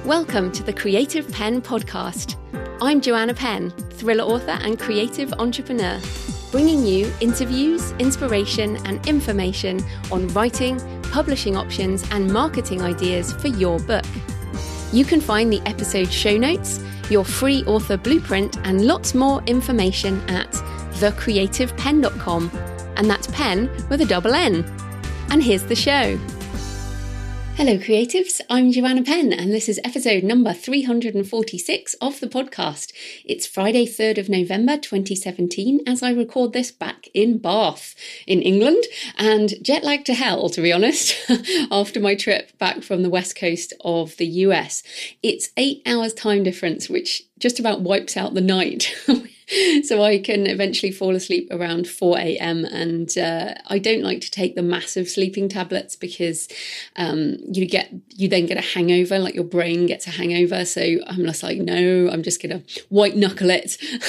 Welcome to the Creative Penn podcast. I'm Joanna Penn, thriller author and creative entrepreneur, bringing you interviews, inspiration, and information on writing, publishing options, and marketing ideas for your book. You can find the episode show notes, your free author blueprint, and lots more information at thecreativepenn.com. And that's pen with a double N. And here's the show. Hello creatives, I'm Joanna Penn and this is episode number 346 of the podcast. It's Friday 3rd of November 2017 as I record this back in Bath in England, and jet lagged to hell, to be honest, after my trip back from the west coast of the US. It's 8 hours time difference, which just about wipes out the night. So I can eventually fall asleep around 4 a.m. and I don't like to take the massive sleeping tablets because you then get a hangover, like your brain gets a hangover. So I'm just like, no, I'm just going to white knuckle it.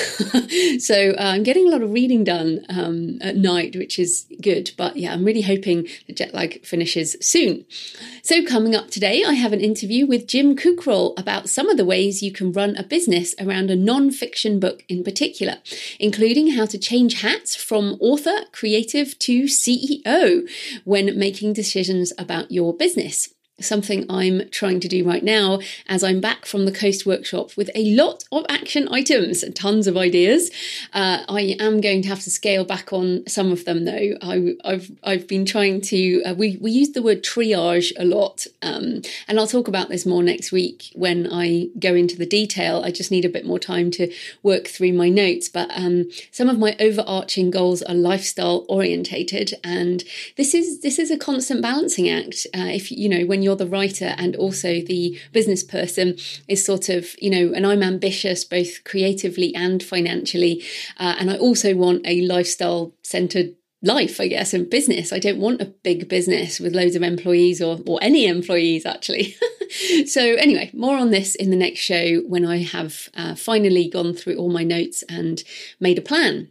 So I'm getting a lot of reading done at night, which is good. But yeah, I'm really hoping the jet lag finishes soon. So coming up today, I have an interview with Jim Kukral about some of the ways you can run a business around a non-fiction book in particular, including how to change hats from author, creative to CEO when making decisions about your business. Something I'm trying to do right now as I'm back from the Coast Workshop with a lot of action items and tons of ideas. I am going to have to scale back on some of them though. I've been trying to, we use the word triage a lot, and I'll talk about this more next week when I go into the detail. I just need a bit more time to work through my notes, but some of my overarching goals are lifestyle orientated, and this is a constant balancing act. If you know, when you're the writer and also the business person, is sort of, you know, and I'm ambitious both creatively and financially, and I also want a lifestyle centered life, I guess, and business. I don't want a big business with loads of employees or any employees actually. So anyway, more on this in the next show when I have finally gone through all my notes and made a plan.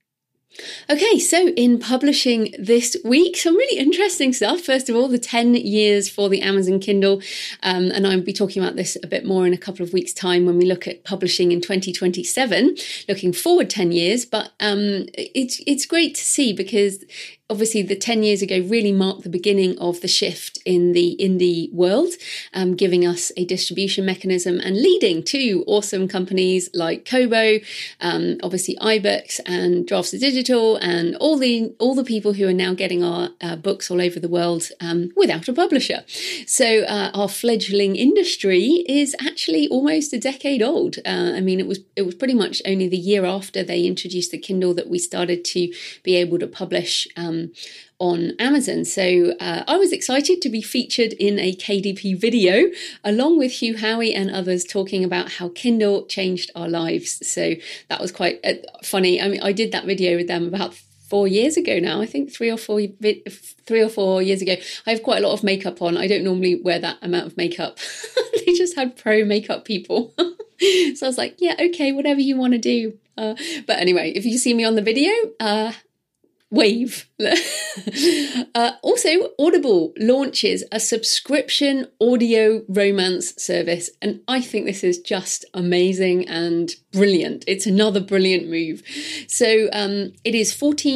Okay, so in publishing this week, some really interesting stuff. First of all, the 10 years for the Amazon Kindle. And I'll be talking about this a bit more in a couple of weeks' time when we look at publishing in 2027, looking forward 10 years. But it's great to see because obviously the 10 years ago really marked the beginning of the shift in the indie world, giving us a distribution mechanism and leading to awesome companies like Kobo, obviously iBooks and Drafts Digital, and all the people who are now getting our books all over the world without a publisher. So our fledgling industry is actually almost a decade old. I mean, it was pretty much only the year after they introduced the Kindle that we started to be able to publish on Amazon. So I was excited to be featured in a KDP video along with Hugh Howey and others talking about how Kindle changed our lives. So that was quite funny. I mean, I did that video with them about 4 years ago now. I think 3 or 4 years ago. I have quite a lot of makeup on. I don't normally wear that amount of makeup. They just had pro makeup people. So I was like, yeah, okay, whatever you want to do. But anyway, if you see me on the video, wave. Also, Audible launches a subscription audio romance service, and I think this is just amazing and brilliant. It's another brilliant move. So it is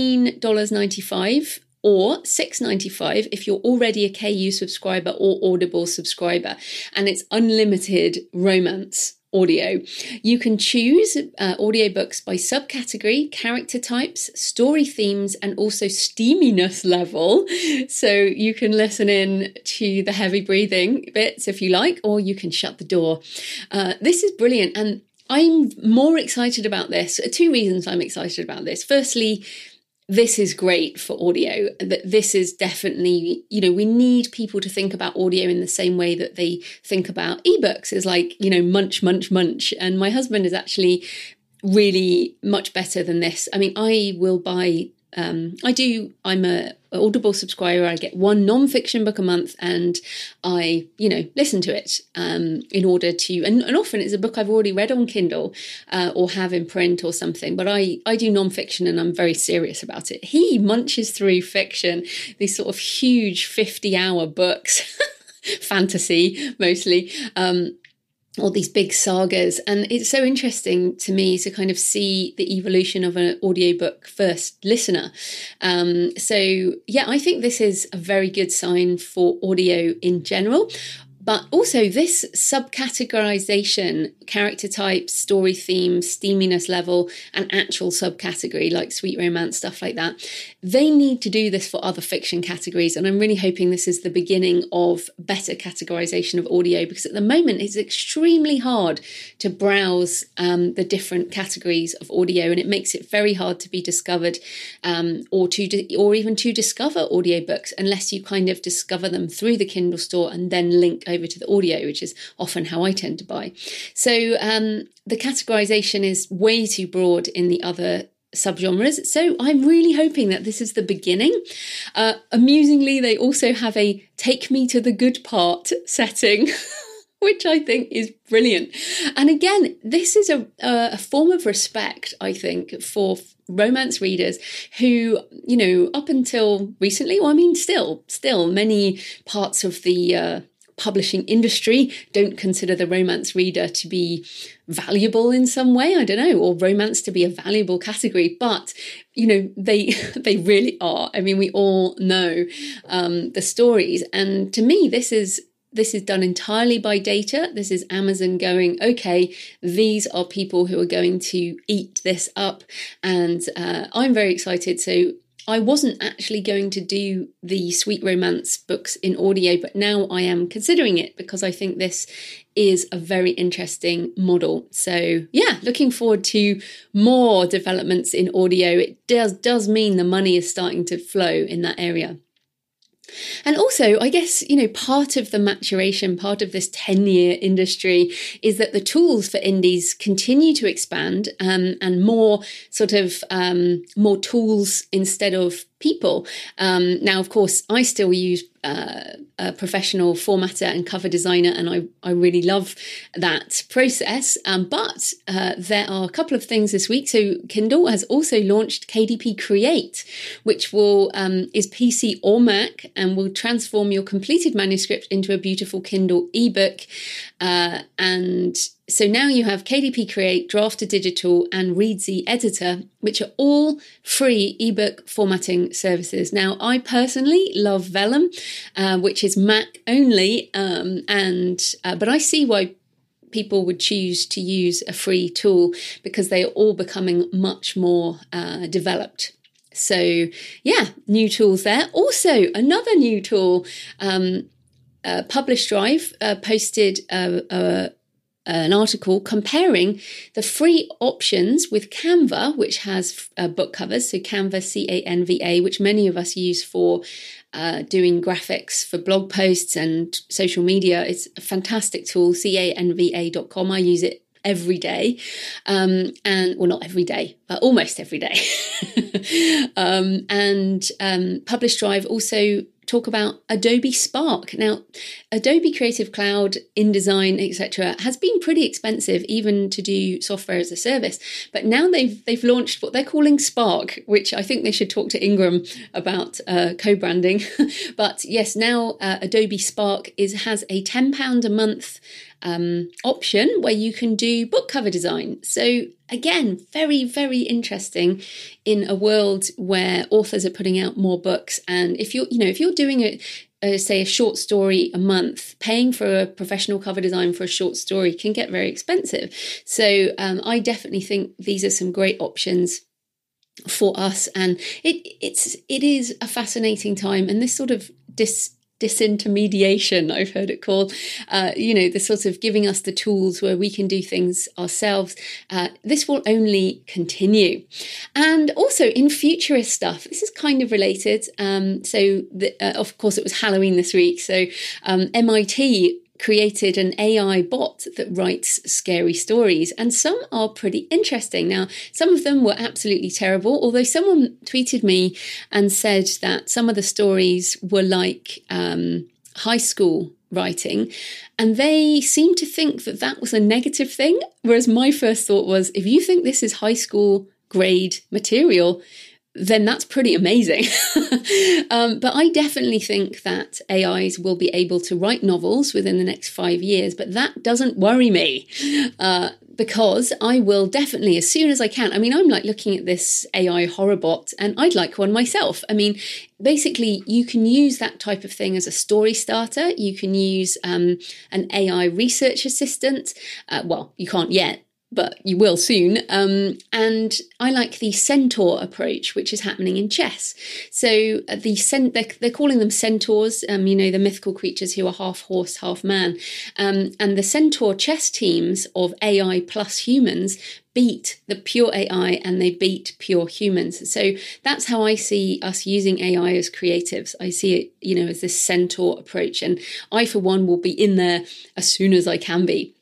$14.95 or $6.95 if you're already a KU subscriber or Audible subscriber, and it's unlimited romance audio. You can choose audiobooks by subcategory, character types, story themes, and also steaminess level. So you can listen in to the heavy breathing bits if you like, or you can shut the door. This is brilliant. And I'm more excited about this. 2 reasons I'm excited about this. Firstly, this is great for audio. That this is definitely, you know, we need people to think about audio in the same way that they think about ebooks, is like, you know, munch, munch, munch. And my husband is actually really much better than this. I mean, I will buy, I'm a Audible subscriber. I get one non-fiction book a month and I, you know, listen to it in order to, and often it's a book I've already read on Kindle or have in print or something, but I do non-fiction and I'm very serious about it. He munches through fiction, these sort of huge 50-hour books, fantasy mostly, or these big sagas. And it's so interesting to me to kind of see the evolution of an audiobook first listener. So yeah, I think this is a very good sign for audio in general. But also this subcategorization, character types, story themes, steaminess level, and actual subcategory like sweet romance, stuff like that, they need to do this for other fiction categories. And I'm really hoping this is the beginning of better categorization of audio, because at the moment it's extremely hard to browse the different categories of audio, and it makes it very hard to be discovered or even to discover audiobooks unless you kind of discover them through the Kindle store and then link over to the audio, which is often how I tend to buy. So the categorization is way too broad in the other subgenres. So I'm really hoping that this is the beginning. Amusingly, they also have a take me to the good part setting, which I think is brilliant. And again, this is a form of respect, I think, for romance readers who, you know, up until recently, well, I mean, still many parts of the publishing industry don't consider the romance reader to be valuable in some way, I don't know, or romance to be a valuable category, but you know, they really are. I mean, we all know the stories, and to me this is done entirely by data. This is Amazon going, okay, these are people who are going to eat this up, and I'm very excited. So I wasn't actually going to do the sweet romance books in audio, but now I am considering it because I think this is a very interesting model. So yeah, looking forward to more developments in audio. It does mean the money is starting to flow in that area. And also, I guess, you know, part of the maturation, part of this 10-year industry is that the tools for indies continue to expand and more sort of more tools instead of people. Now, of course, I still use a professional formatter and cover designer, and I really love that process. But there are a couple of things this week. So Kindle has also launched KDP Create, which is PC or Mac and will transform your completed manuscript into a beautiful Kindle ebook. And so now you have KDP Create, Draft to Digital, and Reedsy Editor, which are all free ebook formatting services. Now, I personally love Vellum, which is Mac only, but I see why people would choose to use a free tool because they are all becoming much more developed. So yeah, new tools there. Also, another new tool, Publish Drive posted an article comparing the free options with Canva, which has book covers. So Canva, Canva, which many of us use for doing graphics for blog posts and social media. It's a fantastic tool, canva.com. I use it every day, and well, not every day, but almost every day. And Publish Drive also talk about Adobe Spark. Now, Adobe Creative Cloud, InDesign, etc., has been pretty expensive even to do software as a service. But now they've launched what they're calling Spark, which I think they should talk to Ingram about co-branding. But yes, now Adobe Spark has a £10 a month option where you can do book cover design. So again, very, very interesting in a world where authors are putting out more books. And if you're doing say a short story a month, paying for a professional cover design for a short story can get very expensive. So I definitely think these are some great options for us. And it is a fascinating time. And this sort of disintermediation, I've heard it called, the sort of giving us the tools where we can do things ourselves. This will only continue. And also in futurist stuff, this is kind of related. Of course, it was Halloween this week. So MIT created an AI bot that writes scary stories, and some are pretty interesting. Now, some of them were absolutely terrible, although someone tweeted me and said that some of the stories were like high school writing, and they seemed to think that was a negative thing, whereas my first thought was, if you think this is high school grade material, then that's pretty amazing. But I definitely think that AIs will be able to write novels within the next 5 years, but that doesn't worry me. Because I will definitely, as soon as I can, I mean, I'm like looking at this AI horror bot and I'd like one myself. I mean, basically, you can use that type of thing as a story starter. You can use an AI research assistant. Well, you can't yet, but you will soon. And I like the centaur approach, which is happening in chess. So they're calling them centaurs, the mythical creatures who are half horse, half man. And the centaur chess teams of AI plus humans beat the pure AI and they beat pure humans. So that's how I see us using AI as creatives. I see it, as this centaur approach. And I, for one, will be in there as soon as I can be.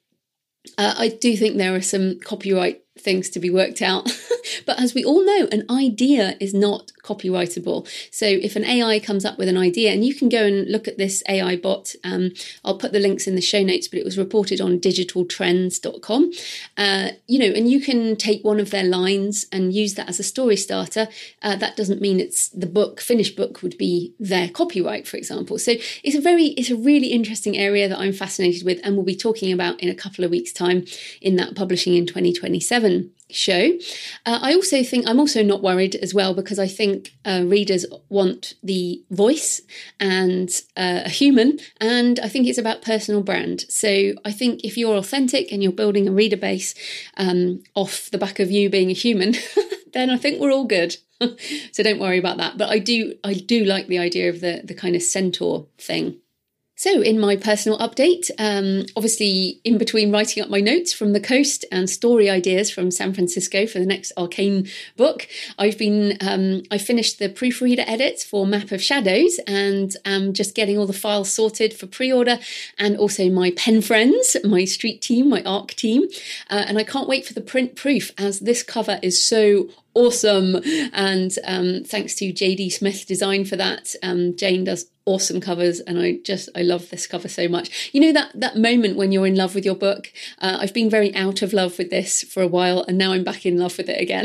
I do think there are some copyright things to be worked out. But as we all know, an idea is not copyrightable. So if an AI comes up with an idea, and you can go and look at this AI bot, I'll put the links in the show notes, but it was reported on digitaltrends.com, and you can take one of their lines and use that as a story starter. That doesn't mean it's the finished book would be their copyright, for example. So it's a really interesting area that I'm fascinated with, and we'll be talking about in a couple of weeks' time in that Publishing in 2027 show. I also think I'm also not worried as well, because I think readers want the voice and a human, and I think it's about personal brand. So I think if you're authentic and you're building a reader base off the back of you being a human, then I think we're all good. So don't worry about that. But I do like the idea of the kind of centaur thing. So in my personal update, obviously in between writing up my notes from the coast and story ideas from San Francisco for the next Arcane book, I finished the proofreader edits for Map of Shadows, and just getting all the files sorted for pre-order, and also my pen friends, my street team, my ARC team. And I can't wait for the print proof, as this cover is so awesome. And thanks to JD Smith Design for that. Jane does awesome covers, and I love this cover so much. That moment when you're in love with your book. I've been very out of love with this for a while, and now I'm back in love with it again.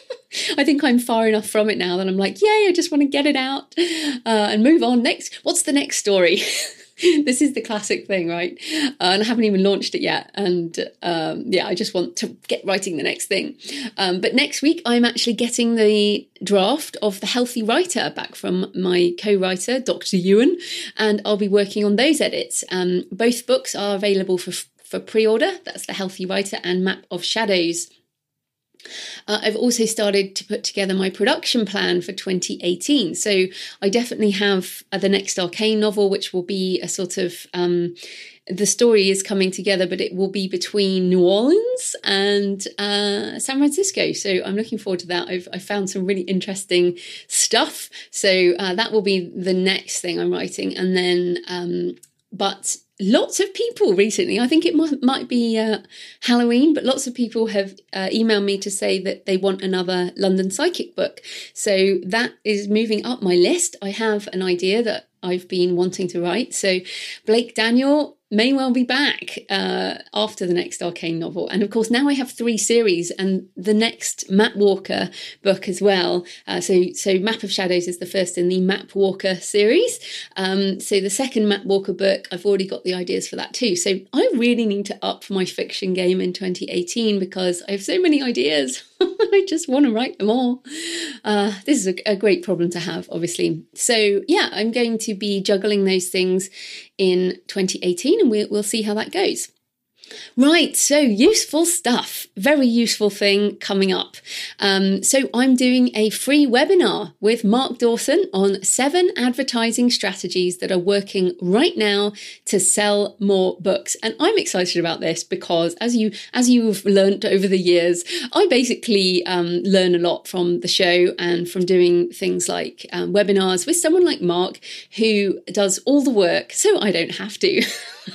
I think I'm far enough from it now that I'm like, yay, I just want to get it out and move on. Next, what's the next story? This is the classic thing, right? And I haven't even launched it yet. And I just want to get writing the next thing. But next week, I'm actually getting the draft of The Healthy Writer back from my co-writer, Dr. Ewan, and I'll be working on those edits. Both books are available for pre-order. That's The Healthy Writer and Map of Shadows. I've also started to put together my production plan for 2018. So I definitely have the next Arcane novel, which will be a sort of, the story is coming together, but it will be between New Orleans and San Francisco. So I'm looking forward to that. I've found some really interesting stuff. So that will be the next thing I'm writing. And then, but lots of people recently, I think it might be Halloween, but lots of people have emailed me to say that they want another London Psychic book. So that is moving up my list. I have an idea that I've been wanting to write. So Blake Daniel may well be back after the next Arcane novel. And of course, now I have 3 series and the next Matt Walker book as well. So Map of Shadows is the first in the Matt Walker series. So the second Matt Walker book, I've already got the ideas for that too. So I really need to up my fiction game in 2018 because I have so many ideas. I just want to write them all. This is a great problem to have, obviously. So yeah, I'm going to be juggling those things in 2018 and we'll see how that goes. Right, so useful stuff, very useful thing coming up. So I'm doing a free webinar with Mark Dawson on 7 advertising strategies that are working right now to sell more books. And I'm excited about this because as you've learnt over the years, I basically learn a lot from the show and from doing things like webinars with someone like Mark who does all the work so I don't have to.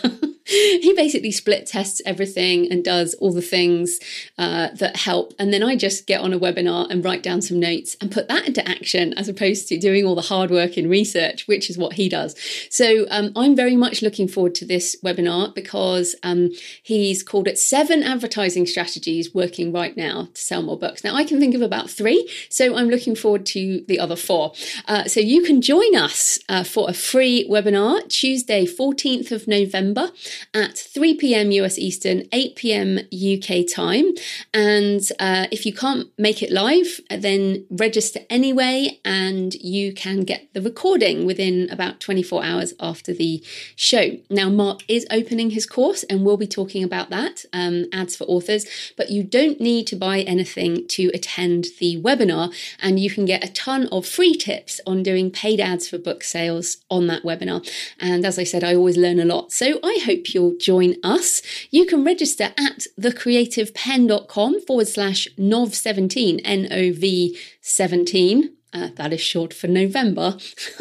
He basically split tests everything and does all the things that help. And then I just get on a webinar and write down some notes and put that into action, as opposed to doing all the hard work in research, which is what he does. So I'm very much looking forward to this webinar, because he's called it 7 advertising strategies working right now to sell more books. Now I can think of about 3, so I'm looking forward to the other 4. So you can join us for a free webinar Tuesday, 14th of November at 3 p.m. US Eastern, 8 p.m. UK time. And if you can't make it live, then register anyway, and you can get the recording within about 24 hours after the show. Now, Mark is opening his course, and we'll be talking about that, ads for authors, but you don't need to buy anything to attend the webinar, and you can get a ton of free tips on doing paid ads for book sales on that webinar. And as I said, I always learn a lot, so I hope you'll join us. You can register at thecreativepenn.com/NOV17, NOV17. That is short for November.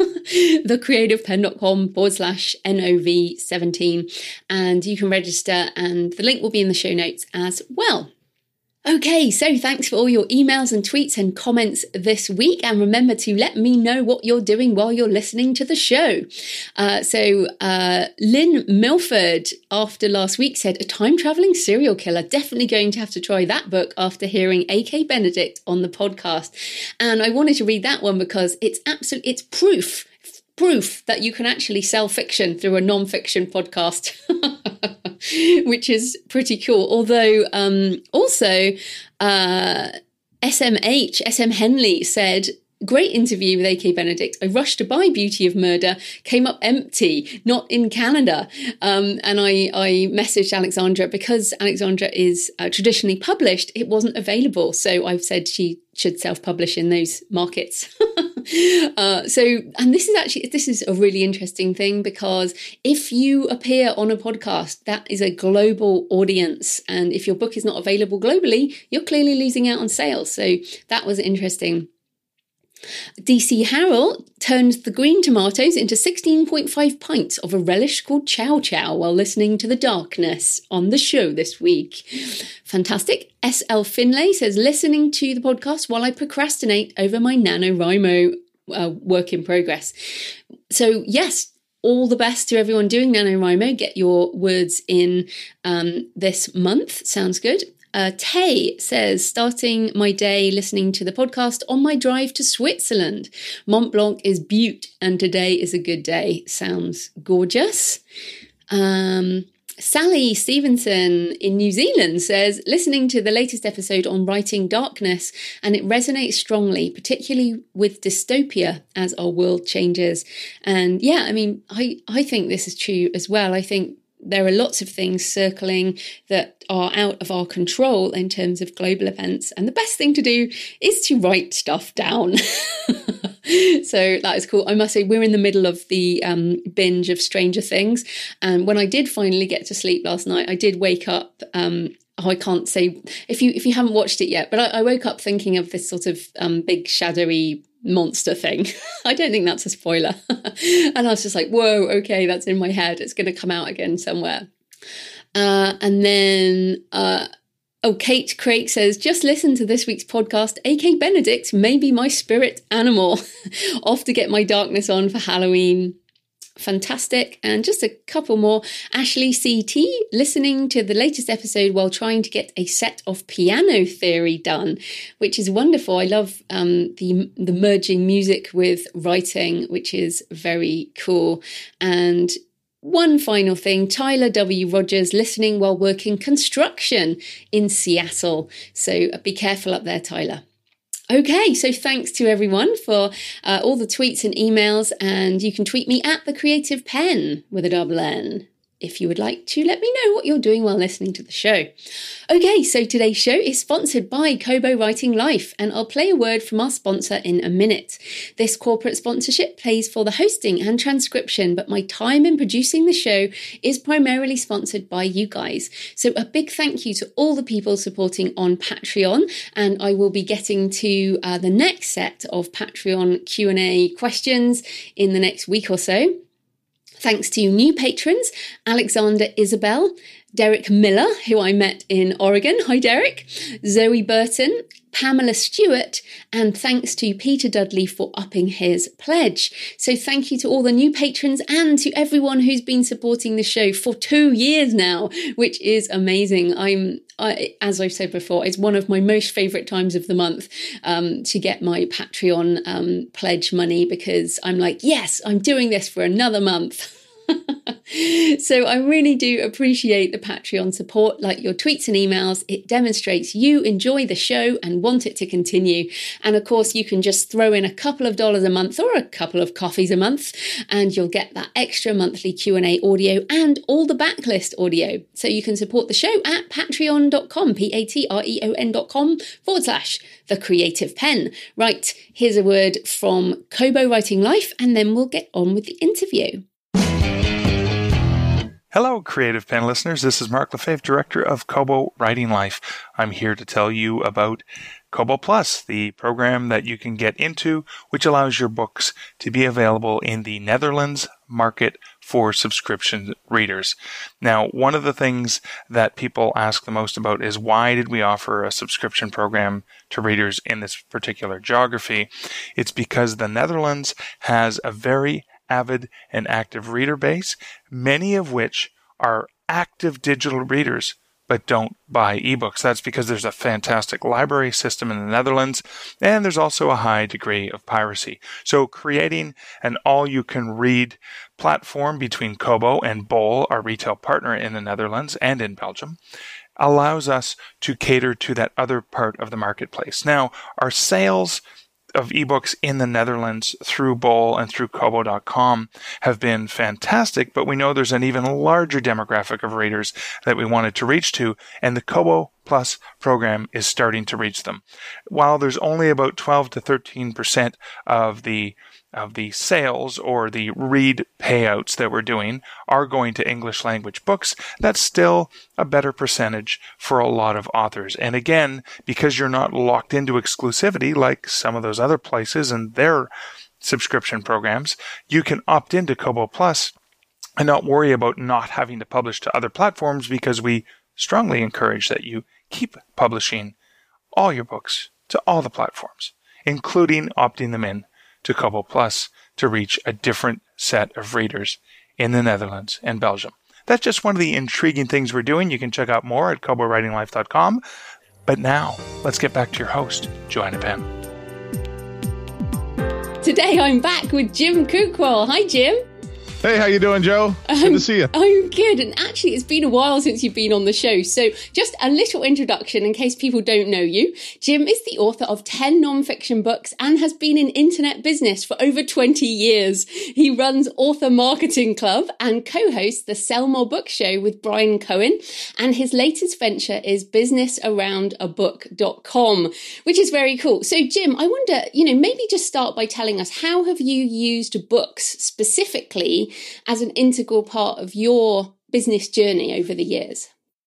thecreativepenn.com/NOV17. And you can register, and the link will be in the show notes as well. Okay, so thanks for all your emails and tweets and comments this week. And remember to let me know what you're doing while you're listening to the show. Lynn Milford, after last week, said, a time-traveling serial killer. Definitely going to have to try that book after hearing A.K. Benedict on the podcast. And I wanted to read that one because it's proof that you can actually sell fiction through a non-fiction podcast. Which is pretty cool. Although also SM Henley said, great interview with A.K. Benedict. I rushed to buy Beauty of Murder, came up empty, not in Canada. And I messaged Alexandra, because Alexandra is traditionally published, it wasn't available. So I've said she should self-publish in those markets. And this is a really interesting thing, because if you appear on a podcast, that is a global audience. And if your book is not available globally, you're clearly losing out on sales. So that was interesting. DC Harrell turned the green tomatoes into 16.5 pints of a relish called Chow Chow while listening to The Darkness on the show this week. Fantastic. SL Finlay says, listening to the podcast while I procrastinate over my NaNoWriMo work in progress. So yes, all the best to everyone doing NaNoWriMo. Get your words in this month. Sounds good. Tay says, starting my day listening to the podcast on my drive to Switzerland. Mont Blanc is beaut, and today is a good day. Sounds gorgeous. Sally Stevenson in New Zealand says, listening to the latest episode on writing darkness, and it resonates strongly, particularly with dystopia as our world changes. And yeah, I mean, I think this is true as well. I think there are lots of things circling that are out of our control in terms of global events. And the best thing to do is to write stuff down. So that is cool. I must say, we're in the middle of the binge of Stranger Things. And when I did finally get to sleep last night, I did wake up. I can't say if you haven't watched it yet, but I woke up thinking of this sort of big shadowy monster thing. I don't think that's a spoiler. And I was just like, whoa, okay, that's in my head. It's going to come out again somewhere. And then, Kate Craig says, just listen to this week's podcast. A.K. Benedict may be my spirit animal. Off to get my darkness on for Halloween. Fantastic. And just a couple more. Ashley CT, listening to the latest episode while trying to get a set of piano theory done, which is wonderful. I love the merging music with writing, which is very cool. And one final thing, Tyler W. Rogers, listening while working construction in Seattle. So be careful up there, Tyler. Okay, so thanks to everyone for all the tweets and emails, and you can tweet me at The Creative Penn with a double N if you would like to let me know what you're doing while listening to the show. Okay, so today's show is sponsored by Kobo Writing Life, and I'll play a word from our sponsor in a minute. This corporate sponsorship pays for the hosting and transcription, but my time in producing the show is primarily sponsored by you guys. So a big thank you to all the people supporting on Patreon, and I will be getting to the next set of Patreon Q&A questions in the next week or so. Thanks to new patrons, Alexander Isabel, Derek Miller, who I met in Oregon. Hi, Derek. Zoe Burton, Pamela Stewart, and thanks to Peter Dudley for upping his pledge. So thank you to all the new patrons and to everyone who's been supporting the show for 2 years now, which is amazing. As I've said before, it's one of my most favourite times of the month to get my Patreon pledge money, because I'm like, yes, I'm doing this for another month. So I really do appreciate the Patreon support, like your tweets and emails. It demonstrates you enjoy the show and want it to continue. And of course, you can just throw in a couple of dollars a month or a couple of coffees a month, and you'll get that extra monthly Q&A audio and all the backlist audio. So you can support the show at patreon.com, patreon.com/The Creative Pen. Right, here's a word from Kobo Writing Life, and then we'll get on with the interview. Hello, Creative Pen listeners. This is Mark Lefebvre, Director of Kobo Writing Life. I'm here to tell you about Kobo Plus, the program that you can get into, which allows your books to be available in the Netherlands market for subscription readers. Now, one of the things that people ask the most about is, why did we offer a subscription program to readers in this particular geography? It's because the Netherlands has a very avid and active reader base, many of which are active digital readers but don't buy ebooks. That's because there's a fantastic library system in the Netherlands, and there's also a high degree of piracy. So creating an all-you-can-read platform between Kobo and Bol, our retail partner in the Netherlands and in Belgium, allows us to cater to that other part of the marketplace. Now, our sales of ebooks in the Netherlands through Bol and through Kobo.com have been fantastic, but we know there's an even larger demographic of readers that we wanted to reach to, and the Kobo Plus program is starting to reach them. While there's only about 12 to 13% of the sales or the read payouts that we're doing are going to English language books, that's still a better percentage for a lot of authors. And again, because you're not locked into exclusivity like some of those other places and their subscription programs, you can opt into Kobo Plus and not worry about not having to publish to other platforms, because we strongly encourage that you keep publishing all your books to all the platforms, including opting them in to Kobo Plus to reach a different set of readers in the Netherlands and Belgium. That's just one of the intriguing things we're doing. You can check out more at KoboWritingLife.com. But now, let's get back to your host, Joanna Penn. Today I'm back with Jim Cookwell. Hi, Jim. Hey, how you doing, Joe? Good to see you. I'm good. And actually, it's been a while since you've been on the show. So just a little introduction in case people don't know you. Jim is the author of 10 non-fiction books and has been in internet business for over 20 years. He runs Author Marketing Club and co-hosts the Sell More Book Show with Brian Cohen. And his latest venture is businessaroundabook.com, which is very cool. So Jim, I wonder, maybe just start by telling us, how have you used books specifically as an integral part of your business journey over the years?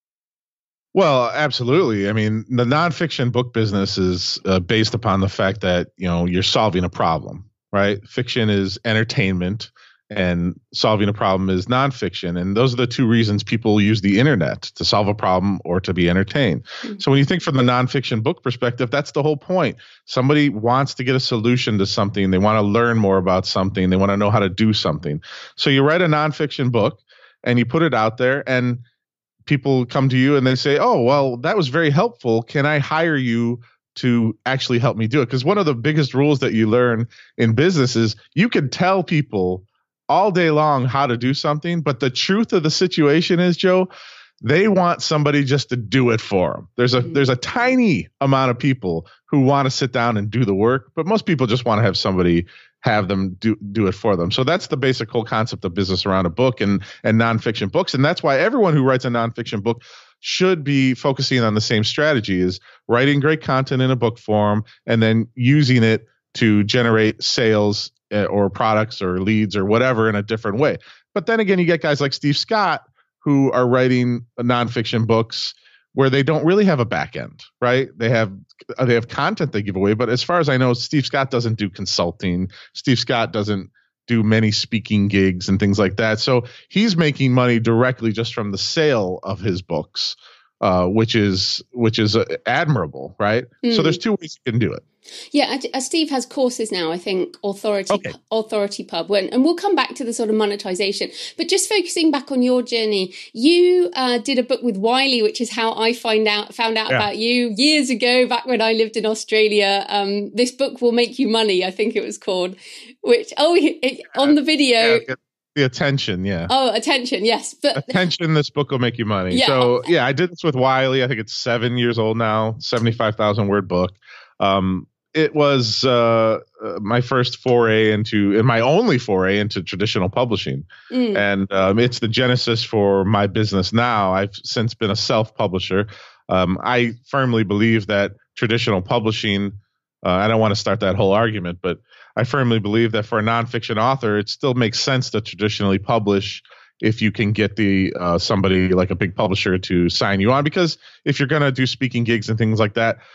Well, absolutely. I mean, the nonfiction book business is based upon the fact that, you're solving a problem, right? Fiction is entertainment and solving a problem is nonfiction. And those are the two reasons people use the internet: to solve a problem or to be entertained. Mm-hmm. So when you think from the nonfiction book perspective, that's the whole point. Somebody wants to get a solution to something. They want to learn more about something. They want to know how to do something. So you write a nonfiction book and you put it out there, and people come to you and they say, oh, well, that was very helpful. Can I hire you to actually help me do it? Because one of the biggest rules that you learn in business is you can tell people all day long how to do something, but the truth of the situation is, Joe, they want somebody just to do it for them. There's a tiny amount of people who want to sit down and do the work, but most people just want to have somebody have them do it for them. So that's the basic whole concept of business around a book and nonfiction books. And that's why everyone who writes a nonfiction book should be focusing on the same strategy: is writing great content in a book form and then using it to generate sales or products or leads or whatever in a different way. But then again, you get guys like Steve Scott who are writing nonfiction books where they don't really have a back end, right? They have content they give away, but as far as I know, Steve Scott doesn't do consulting. Steve Scott doesn't do many speaking gigs and things like that. So he's making money directly just from the sale of his books, which is admirable, right? So there's two ways you can do it. Yeah, Steve has courses now, I think, Authority Pub, and we'll come back to the sort of monetization. But just focusing back on your journey, you did a book with Wiley, which is how I found out about you years ago, back when I lived in Australia. This book will make you money, I think it was called. Which on the video. Yeah. The Attention, yeah. Oh, Attention, yes. But Attention, this book will make you money. Yeah. So, I did this with Wiley. I think it's 7 years old now, 75,000 word book. It was my first foray and my only foray into traditional publishing. And it's the genesis for my business now. I've since been a self-publisher. I firmly believe that traditional publishing, I don't want to start that whole argument, but I firmly believe that for a nonfiction author, it still makes sense to traditionally publish if you can get somebody like a big publisher to sign you on. Because if you're going to do speaking gigs and things like that,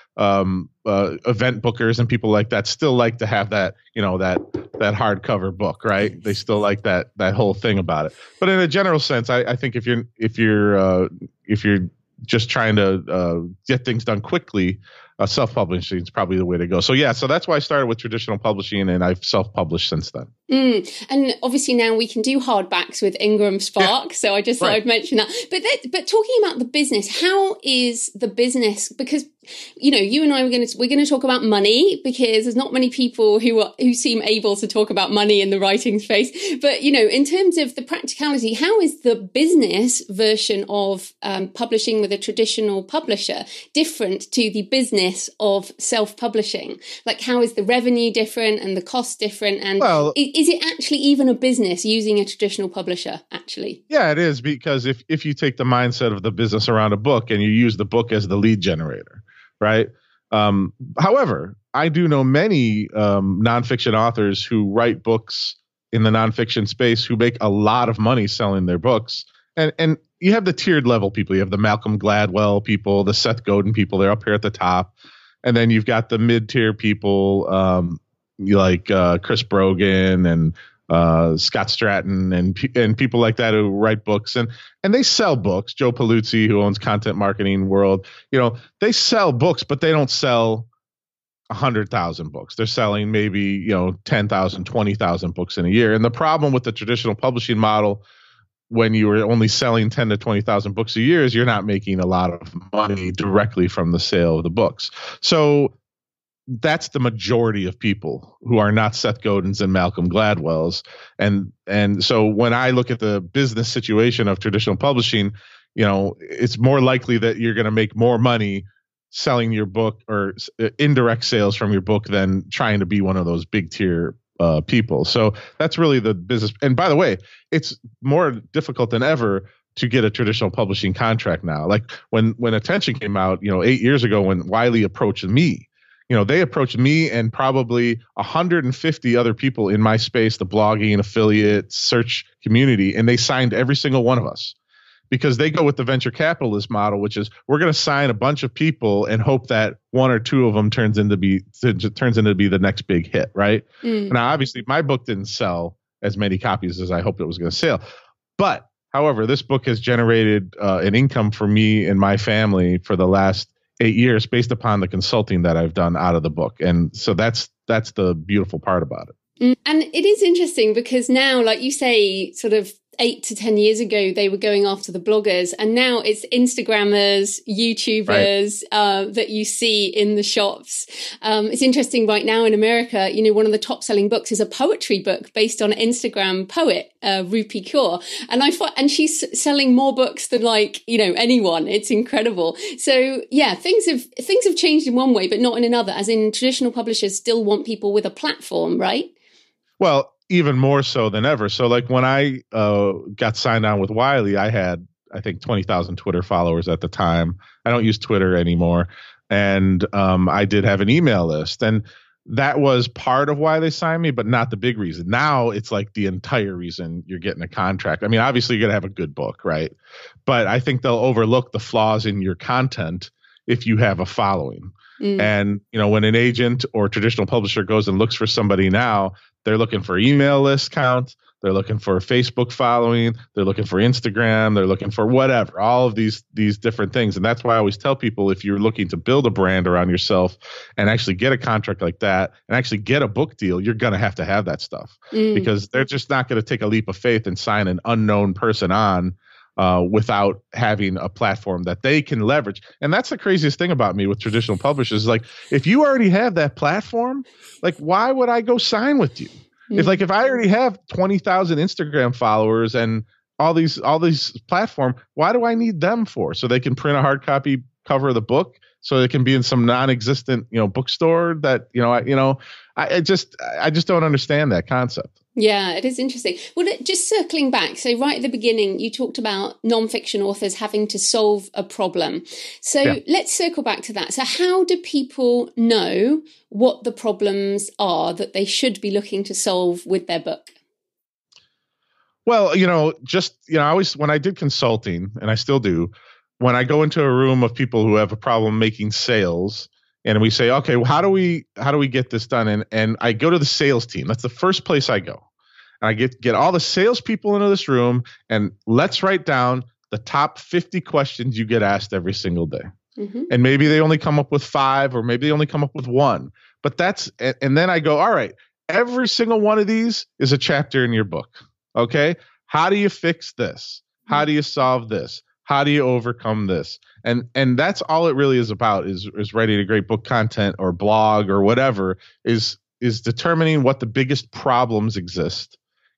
event bookers and people like that still like to have that, that hardcover book, right? They still like that whole thing about it. But in a general sense, I think if you're just trying to get things done quickly, self-publishing is probably the way to go. So that's why I started with traditional publishing, and I've self-published since then. And obviously now we can do hardbacks with Ingram Spark. Yeah. So I just thought I'd mention that. But talking about the business, how is the business? Because you and I we're going to talk about money, because there's not many people who seem able to talk about money in the writing space. But in terms of the practicality, how is the business version of publishing with a traditional publisher different to the business of self-publishing? Like, how is the revenue different and the cost different? And is it actually even a business using a traditional publisher, actually? Yeah, it is, because if you take the mindset of the business around a book and you use the book as the lead generator, right? However, I do know many nonfiction authors who write books in the nonfiction space who make a lot of money selling their books. And you have the tiered level people. You have the Malcolm Gladwell people, the Seth Godin people. They're up here at the top. And then you've got the mid-tier people like Chris Brogan and Scott Stratton and people like that who write books. And they sell books. Joe Paluzzi, who owns Content Marketing World, they sell books, but they don't sell 100,000 books. They're selling maybe 10,000, 20,000 books in a year. And the problem with the traditional publishing model, when you are only selling 10 to 20,000 books a year, is you're not making a lot of money directly from the sale of the books. So that's the majority of people who are not Seth Godins and Malcolm Gladwells. And so when I look at the business situation of traditional publishing, it's more likely that you're going to make more money selling your book or indirect sales from your book than trying to be one of those big tier people. So that's really the business. And by the way, it's more difficult than ever to get a traditional publishing contract now. Like when Attention came out, 8 years ago, when Wiley approached me, they approached me and probably 150 other people in my space, the blogging, affiliate, search community, and they signed every single one of us, because they go with the venture capitalist model, which is we're going to sign a bunch of people and hope that one or two of them turns into be the next big hit, right? Now, obviously, my book didn't sell as many copies as I hoped it was going to sell, but however, this book has generated an income for me and my family for the last 8 years based upon the consulting that I've done out of the book, and so that's the beautiful part about it. And it is interesting because now, like you say, sort of 8 to 10 years ago, they were going after the bloggers, and now it's Instagrammers, YouTubers that you see in the shops. It's interesting right now in America, one of the top selling books is a poetry book based on Instagram poet, Rupi Kaur. And she's selling more books than anyone. It's incredible. So yeah, things have changed in one way, but not in another, as in traditional publishers still want people with a platform, right? Well, even more so than ever. So like when I got signed on with Wiley, I had, I think, 20,000 Twitter followers at the time. I don't use Twitter anymore. And I did have an email list. And that was part of why they signed me, but not the big reason. Now it's like the entire reason you're getting a contract. I mean, obviously you're going to have a good book, right? But I think they'll overlook the flaws in your content if you have a following. And, when an agent or traditional publisher goes and looks for somebody now, They're looking for email list count. They're looking for Facebook following. They're looking for Instagram. They're looking for whatever, all of these different things. And that's why I always tell people, if you're looking to build a brand around yourself and actually get a contract like that and actually get a book deal, you're going to have that stuff because they're just not going to take a leap of faith and sign an unknown person on without having a platform that they can leverage. And that's the craziest thing about me with traditional publishers. Like, if you already have that platform, like, why would I go sign with you? If I already have 20,000 Instagram followers and all these platform, why do I need them for? So they can print a hard copy cover of the book, so it can be in some non-existent, bookstore that, I just don't understand that concept. Yeah, it is interesting. Well, just circling back. So right at the beginning, you talked about nonfiction authors having to solve a problem. So let's circle back to that. So how do people know what the problems are that they should be looking to solve with their book? Well, I always, when I did consulting, and I still do, when I go into a room of people who have a problem making sales, and we say, okay, well, how do we get this done? And I go to the sales team. That's the first place I go. And I get all the salespeople into this room, and let's write down the top 50 questions you get asked every single day. Mm-hmm. And maybe they only come up with 5, or maybe they only come up with 1. But and then I go, all right, every single one of these is a chapter in your book. Okay. How do you fix this? How do you solve this? How do you overcome this? And that's all it really is about, is writing a great book content or blog or whatever, is determining what the biggest problems exist.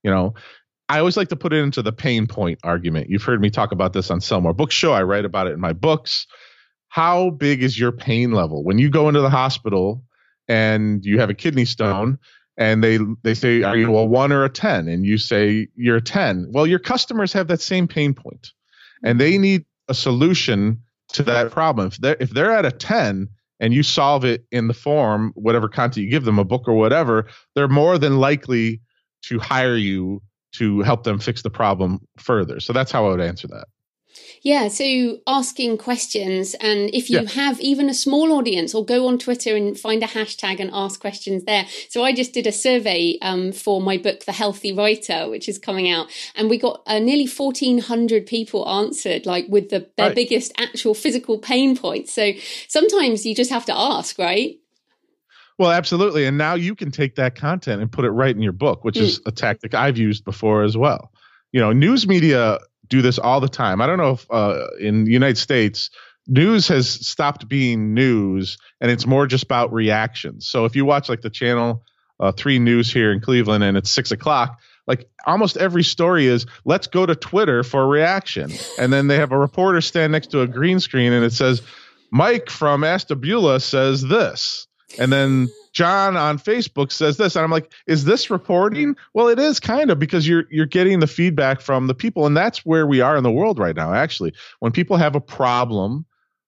I always like to put it into the pain point argument. You've heard me talk about this on Sell More Book Show. I write about it in my books. How big is your pain level? When you go into the hospital and you have a kidney stone, and they say, are you a 1 or a 10? And you say you're a 10. Well, your customers have that same pain point, and they need a solution to that problem. If they're at a 10 and you solve it in the form, whatever content you give them, a book or whatever, they're more than likely to hire you to help them fix the problem further. So that's how I would answer that. Yeah, so asking questions, and if you have even a small audience, or go on Twitter and find a hashtag and ask questions there. So I just did a survey for my book, The Healthy Writer, which is coming out, and we got nearly 1,400 people answered, like with their biggest actual physical pain points. So sometimes you just have to ask, right? Well, absolutely. And now you can take that content and put it right in your book, which is a tactic I've used before as well. News media do this all the time. I don't know if in the United States, news has stopped being news, and it's more just about reactions. So if you watch like the Channel 3 News here in Cleveland, and it's 6:00, like almost every story is, let's go to Twitter for a reaction. And then they have a reporter stand next to a green screen, and it says, Mike from Ashtabula says this. And then John on Facebook says this. And I'm like, is this reporting? Well, it is kind of, because you're getting the feedback from the people. And that's where we are in the world right now. Actually, when people have a problem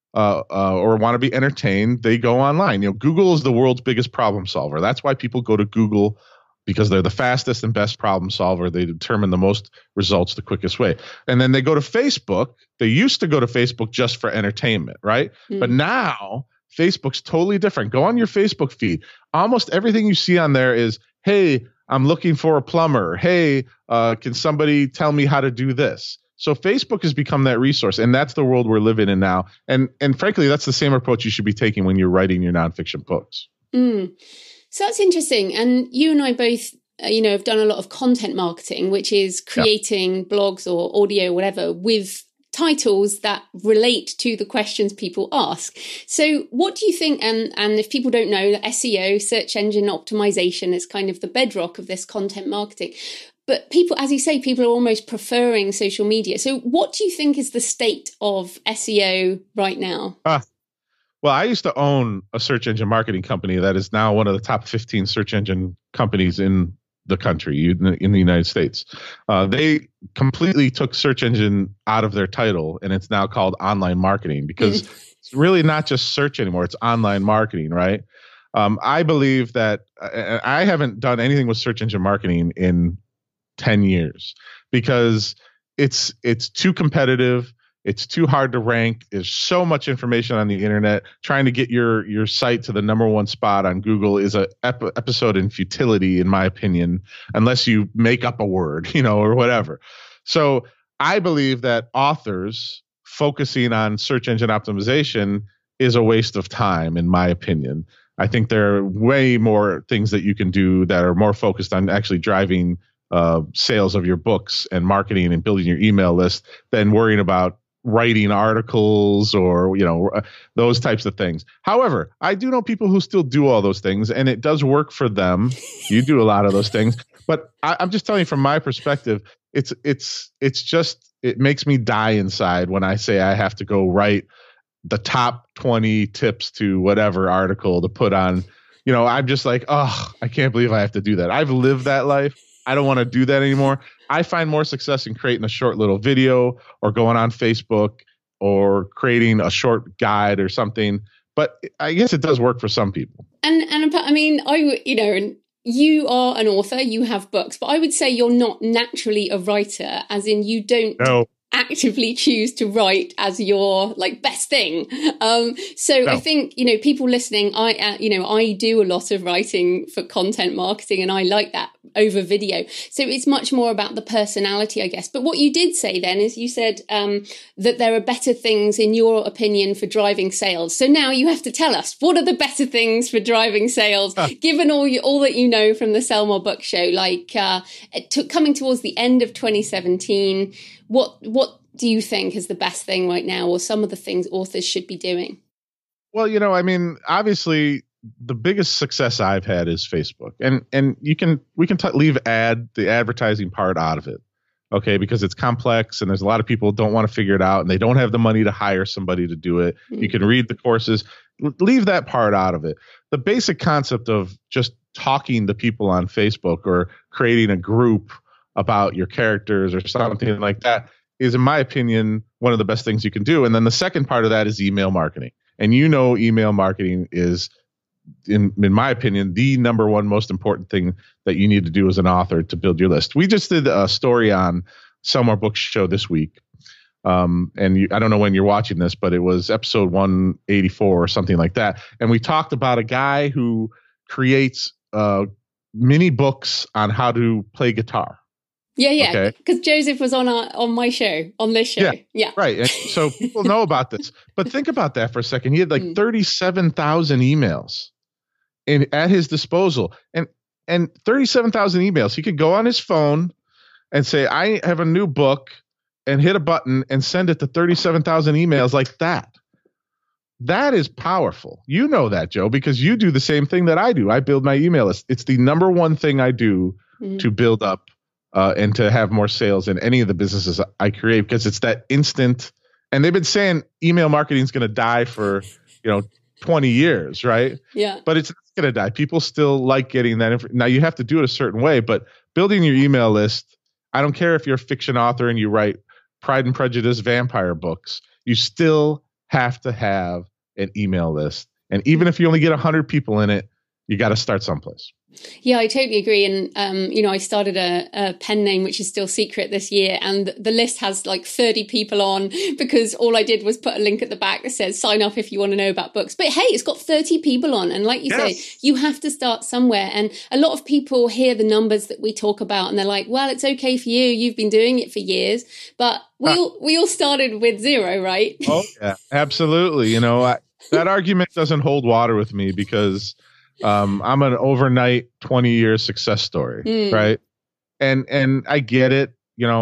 or want to be entertained, they go online. Google is the world's biggest problem solver. That's why people go to Google, because they're the fastest and best problem solver. They determine the most results the quickest way. And then they go to Facebook. They used to go to Facebook just for entertainment, right? But now Facebook's totally different. Go on your Facebook feed. Almost everything you see on there is, hey, I'm looking for a plumber. Hey, can somebody tell me how to do this? So Facebook has become that resource, and that's the world we're living in now. And frankly, that's the same approach you should be taking when you're writing your nonfiction books. So that's interesting. And you and I both, have done a lot of content marketing, which is creating blogs or audio, whatever, with titles that relate to the questions people ask. So what do you think, and if people don't know, that SEO, search engine optimization, is kind of the bedrock of this content marketing. But people, as you say, people are almost preferring social media. So what do you think is the state of SEO right now? Well, I used to own a search engine marketing company that is now one of the top 15 search engine companies in the country, in the United States. They completely took search engine out of their title, and it's now called online marketing, because it's really not just search anymore. It's online marketing, right? I believe that I haven't done anything with search engine marketing in 10 years because it's too competitive. It's too hard to rank. There's so much information on the internet. Trying to get your site to the number one spot on Google is a episode in futility, in my opinion, unless you make up a word, or whatever. So I believe that authors focusing on search engine optimization is a waste of time, in my opinion. I think there are way more things that you can do that are more focused on actually driving sales of your books and marketing and building your email list than worrying about writing articles or, those types of things. However, I do know people who still do all those things, and it does work for them. You do a lot of those things, but I'm just telling you from my perspective, it makes me die inside when I say I have to go write the top 20 tips to whatever article to put on. I'm just like, oh, I can't believe I have to do that. I've lived that life. I don't want to do that anymore. I find more success in creating a short little video or going on Facebook or creating a short guide or something. But I guess it does work for some people. And I mean, you are an author, you have books, but I would say you're not naturally a writer, as in you don't actively choose to write as your best thing. So I think, people listening, I do a lot of writing for content marketing, and I like that over video. So it's much more about the personality, I guess. But what you did say then is you said that there are better things, in your opinion, for driving sales. So now you have to tell us, what are the better things for driving sales, given all that you know from the Sell More Book Show, coming towards the end of 2017, what do you think is the best thing right now, or some of the things authors should be doing? Well, obviously the biggest success I've had is Facebook, and we can leave the advertising part out of it, okay? Because it's complex, and there's a lot of people who don't want to figure it out, and they don't have the money to hire somebody to do it. Mm-hmm. You can read the courses, leave that part out of it. The basic concept of just talking to people on Facebook or creating a group about your characters or something like that is, in my opinion, one of the best things you can do. And then the second part of that is email marketing. And email marketing is, in my opinion, the number one most important thing that you need to do as an author to build your list. We just did a story on Sell More Book Show this week. I don't know when you're watching this, but it was episode 184 or something like that. And we talked about a guy who creates mini books on how to play guitar. Yeah. Because Joseph was on this show. Yeah. Right. And so people know about this, but think about that for a second. He had 37,000 emails at his disposal, and 37,000 emails. He could go on his phone and say, I have a new book, and hit a button and send it to 37,000 emails like that. That is powerful. You know that, Joe, because you do the same thing that I do. I build my email list. It's the number one thing I do to build up and to have more sales in any of the businesses I create, because it's that instant. And they've been saying email marketing is going to die for 20 years, right? Yeah. But it's not going to die. People still like getting that. Now you have to do it a certain way, but building your email list, I don't care if you're a fiction author and you write Pride and Prejudice vampire books, you still have to have an email list. And even if you only get 100 people in it, you got to start someplace. Yeah, I totally agree. And, I started a pen name, which is still secret this year. And the list has 30 people on, because all I did was put a link at the back that says sign up if you want to know about books. But hey, it's got 30 people on. And like you say, you have to start somewhere. And a lot of people hear the numbers that we talk about and they're like, well, it's okay for you. You've been doing it for years. But we all started with 0, right? Oh, yeah, absolutely. That argument doesn't hold water with me, because I'm an overnight 20-year success story, right? And I get it.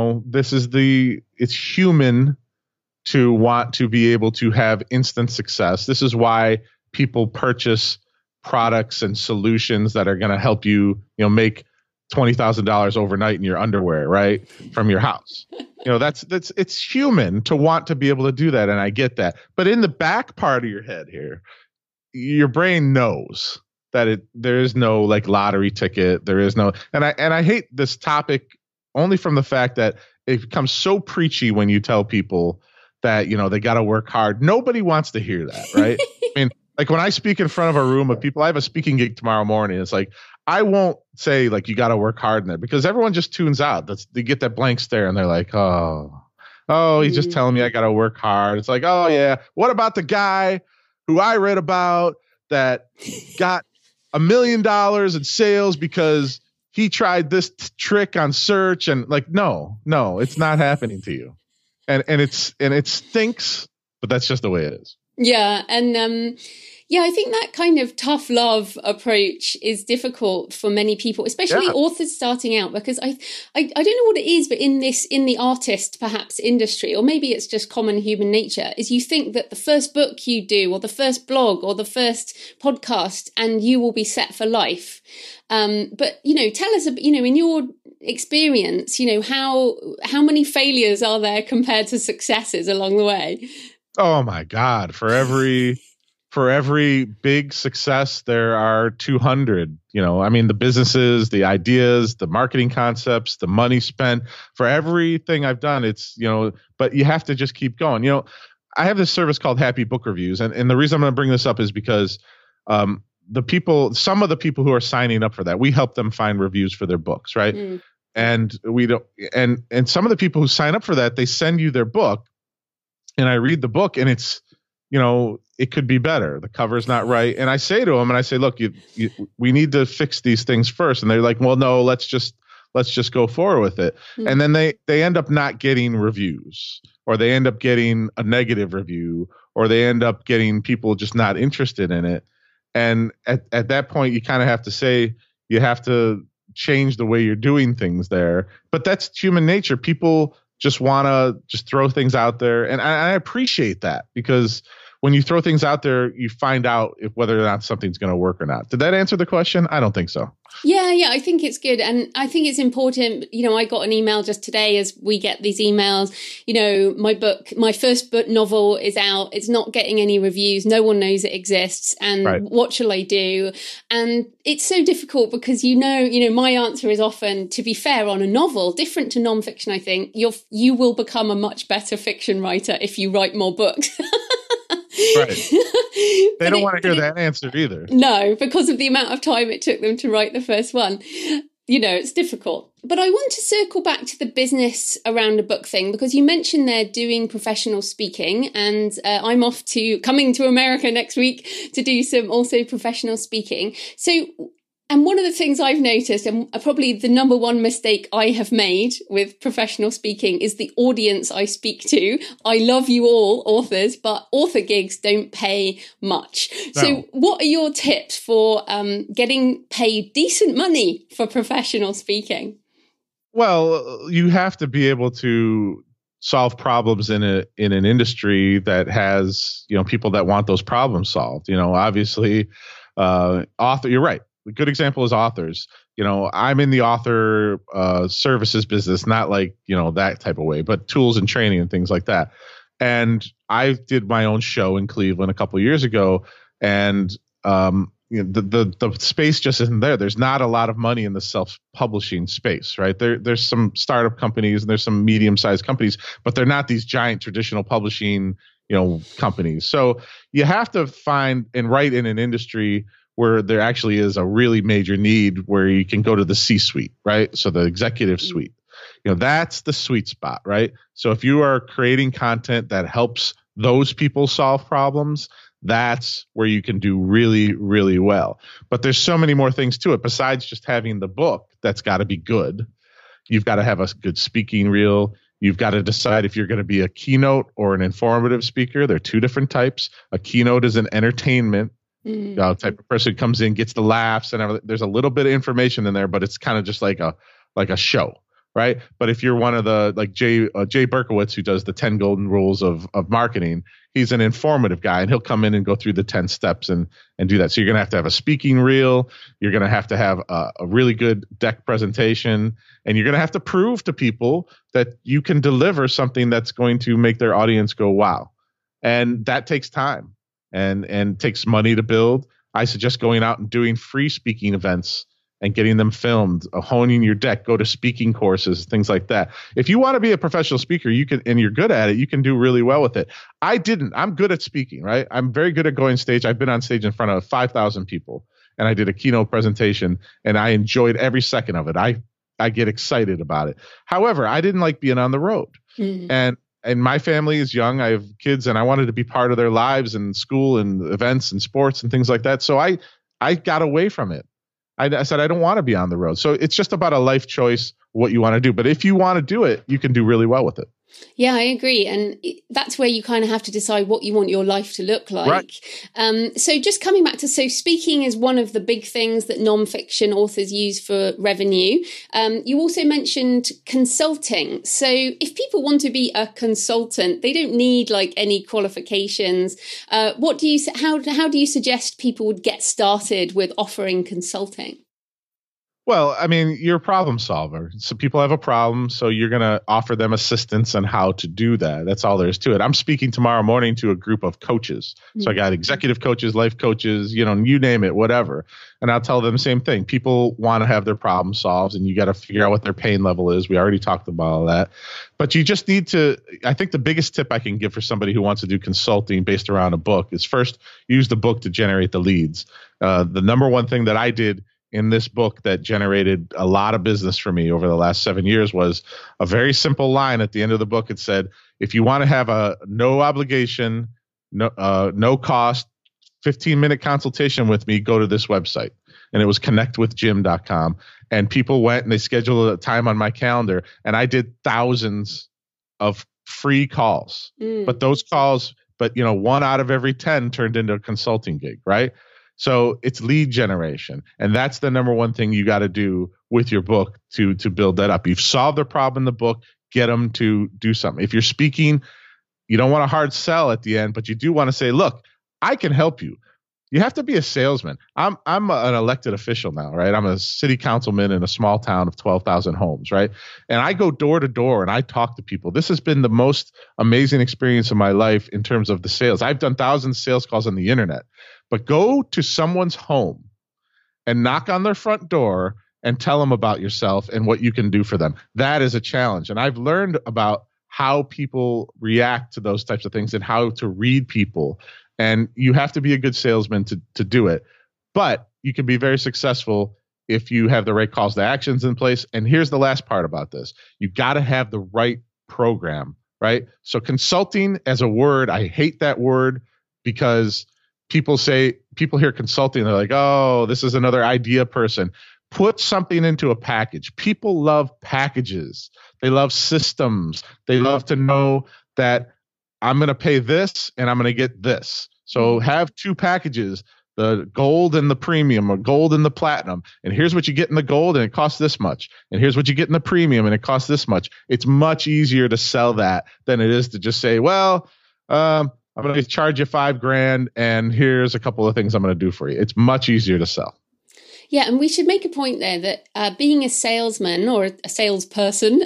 It's human to want to be able to have instant success. This is why people purchase products and solutions that are going to help you, make $20,000 overnight in your underwear, right? From your house. It's human to want to be able to do that. And I get that. But in the back part of your head here, your brain knows that there is no lottery ticket. There is no, and I hate this topic only from the fact that it becomes so preachy when you tell people that, they got to work hard. Nobody wants to hear that, right? I mean, when I speak in front of a room of people, I have a speaking gig tomorrow morning. It's I won't say you got to work hard in there, because everyone just tunes out. They get that blank stare and they're like, oh, Oh, he's just telling me I got to work hard. It's like, oh yeah, what about the guy who I read about that got $1 million in sales because he tried this trick on search? And like, no, it's not happening to you. And it stinks, but that's just the way it is. Yeah. And I think that kind of tough love approach is difficult for many people, especially authors starting out, because I don't know what it is, but in the artist perhaps industry, or maybe it's just common human nature, is you think that the first book you do, or the first blog, or the first podcast, and you will be set for life. But tell us, in your experience, how many failures are there compared to successes along the way? Oh my God! For every big success, there are 200. The businesses, the ideas, the marketing concepts, the money spent. For everything I've done, it's but you have to just keep going. I have this service called Happy Book Reviews, and the reason I'm going to bring this up is because some of the people who are signing up for that, we help them find reviews for their books, right? And we don't, and some of the people who sign up for that, they send you their book, and I read the book, and it's, it could be better. The cover's not right. And I say to them, look, we need to fix these things first. And they're like, well, no, let's just go forward with it. And then they end up not getting reviews, or they end up getting a negative review, or they end up getting people just not interested in it. And at that point, you kind of have to say, you have to change the way you're doing things there. But that's human nature. People just want to just throw things out there. And I appreciate that, because when you throw things out there, you find out whether or not something's going to work or not. Did that answer the question? I don't think so. Yeah, I think it's good. And I think it's important. I got an email just today, as we get these emails, my first book novel is out. It's not getting any reviews. No one knows it exists. And What shall I do? And it's so difficult because, my answer is often, to be fair, on a novel, different to nonfiction, I think, you will become a much better fiction writer if you write more books. Right. They don't want to hear that answer either. No, because of the amount of time it took them to write the first one. It's difficult. But I want to circle back to the business around a book thing, because you mentioned they're doing professional speaking, and I'm coming to America next week to do some also professional speaking. So, and one of the things I've noticed, and probably the number one mistake I have made with professional speaking, is the audience I speak to. I love you all, authors, but author gigs don't pay much. No. So what are your tips for getting paid decent money for professional speaking? Well, you have to be able to solve problems in an industry that has, people that want those problems solved. Obviously, author, you're right. A good example is authors. I'm in the author services business, not like, that type of way, but tools and training and things like that. And I did my own show in Cleveland a couple of years ago, and the space just isn't there. There's not a lot of money in the self-publishing space, right? There's some startup companies and there's some medium-sized companies, but they're not these giant traditional publishing, companies. So you have to find and write in an industry where there actually is a really major need, where you can go to the C-suite, right? So the executive suite, that's the sweet spot, right? So if you are creating content that helps those people solve problems, that's where you can do really, really well. But there's so many more things to it besides just having the book that's got to be good. You've got to have a good speaking reel. You've got to decide if you're going to be a keynote or an informative speaker. There are two different types. A keynote is an entertainment type of person who comes in, gets the laughs, and everything. There's a little bit of information in there, but it's kind of just like a show, right? But if you're one of the, like Jay Berkowitz, who does the 10 golden rules of marketing, he's an informative guy, and he'll come in and go through the 10 steps and do that. So you're going to have a speaking reel. You're going to have a really good deck presentation, and you're going to have to prove to people that you can deliver something that's going to make their audience go, wow. And that takes time. And takes money to build. I suggest going out and doing free speaking events and getting them filmed, honing your deck, go to speaking courses, things like that. If you want to be a professional speaker, you can, and you're good at it, you can do really well with it. I'm good at speaking, right? I'm very good at going stage. I've been on stage in front of 5,000 people, and I did a keynote presentation, and I enjoyed every second of it. I get excited about it. However, I didn't like being on the road. Mm-hmm. and my family is young. I have kids, and I wanted to be part of their lives and school and events and sports and things like that. So I got away from it. I said, I don't want to be on the road. So it's just about a life choice, what you want to do. But if you want to do it, you can do really well with it. Yeah, I agree. And that's where you kind of have to decide what you want your life to look like. Right. So just coming back to, so speaking is one of the big things that nonfiction authors use for revenue. You also mentioned consulting. So if people want to be a consultant, they don't need like any qualifications. How do you suggest people would get started with offering consulting? Well, I mean, you're a problem solver. So people have a problem, so you're going to offer them assistance on how to do that. That's all there is to it. I'm speaking tomorrow morning to a group of coaches. So I got executive coaches, life coaches, you name it, whatever. And I'll tell them the same thing. People want to have their problem solved, and you got to figure out what their pain level is. We already talked about all that. But you just need to, I think the biggest tip I can give for somebody who wants to do consulting based around a book is first use the book to generate the leads. The number one thing that I did in this book that generated a lot of business for me over the last 7 years was a very simple line at the end of the book. It said, if you want to have a no obligation, no cost, 15-minute consultation with me, go to this website. And it was connectwithjim.com. And people went and they scheduled a time on my calendar. And I did thousands of free calls. But those calls, one out of every 10 turned into a consulting gig, right? So it's lead generation. And that's the number one thing you got to do with your book to build that up. You've solved the problem in the book, get them to do something. If you're speaking, you don't want a hard sell at the end, but you do want to say, look, I can help you. You have to be a salesman. I'm an elected official now, right? I'm a city councilman in a small town of 12,000 homes, right? And I go door to door and I talk to people. This has been the most amazing experience of my life in terms of the sales. I've done thousands of sales calls on the internet. But go to someone's home and knock on their front door and tell them about yourself and what you can do for them. That is a challenge. And I've learned about how people react to those types of things and how to read people. And you have to be a good salesman to do it. But you can be very successful if you have the right calls to actions in place. And here's the last part about this. You got to have the right program, right? So consulting as a word, I hate that word because people hear consulting, they're like, oh, this is another idea person. Put something into a package. People love packages. They love systems. They love to know that I'm going to pay this and I'm going to get this. So have two packages, the gold and the premium, or gold and the platinum. And here's what you get in the gold and it costs this much. And here's what you get in the premium and it costs this much. It's much easier to sell that than it is to just say, well, I'm going to charge you $5,000 and here's a couple of things I'm going to do for you. It's much easier to sell. Yeah, and we should make a point there that being a salesman or a salesperson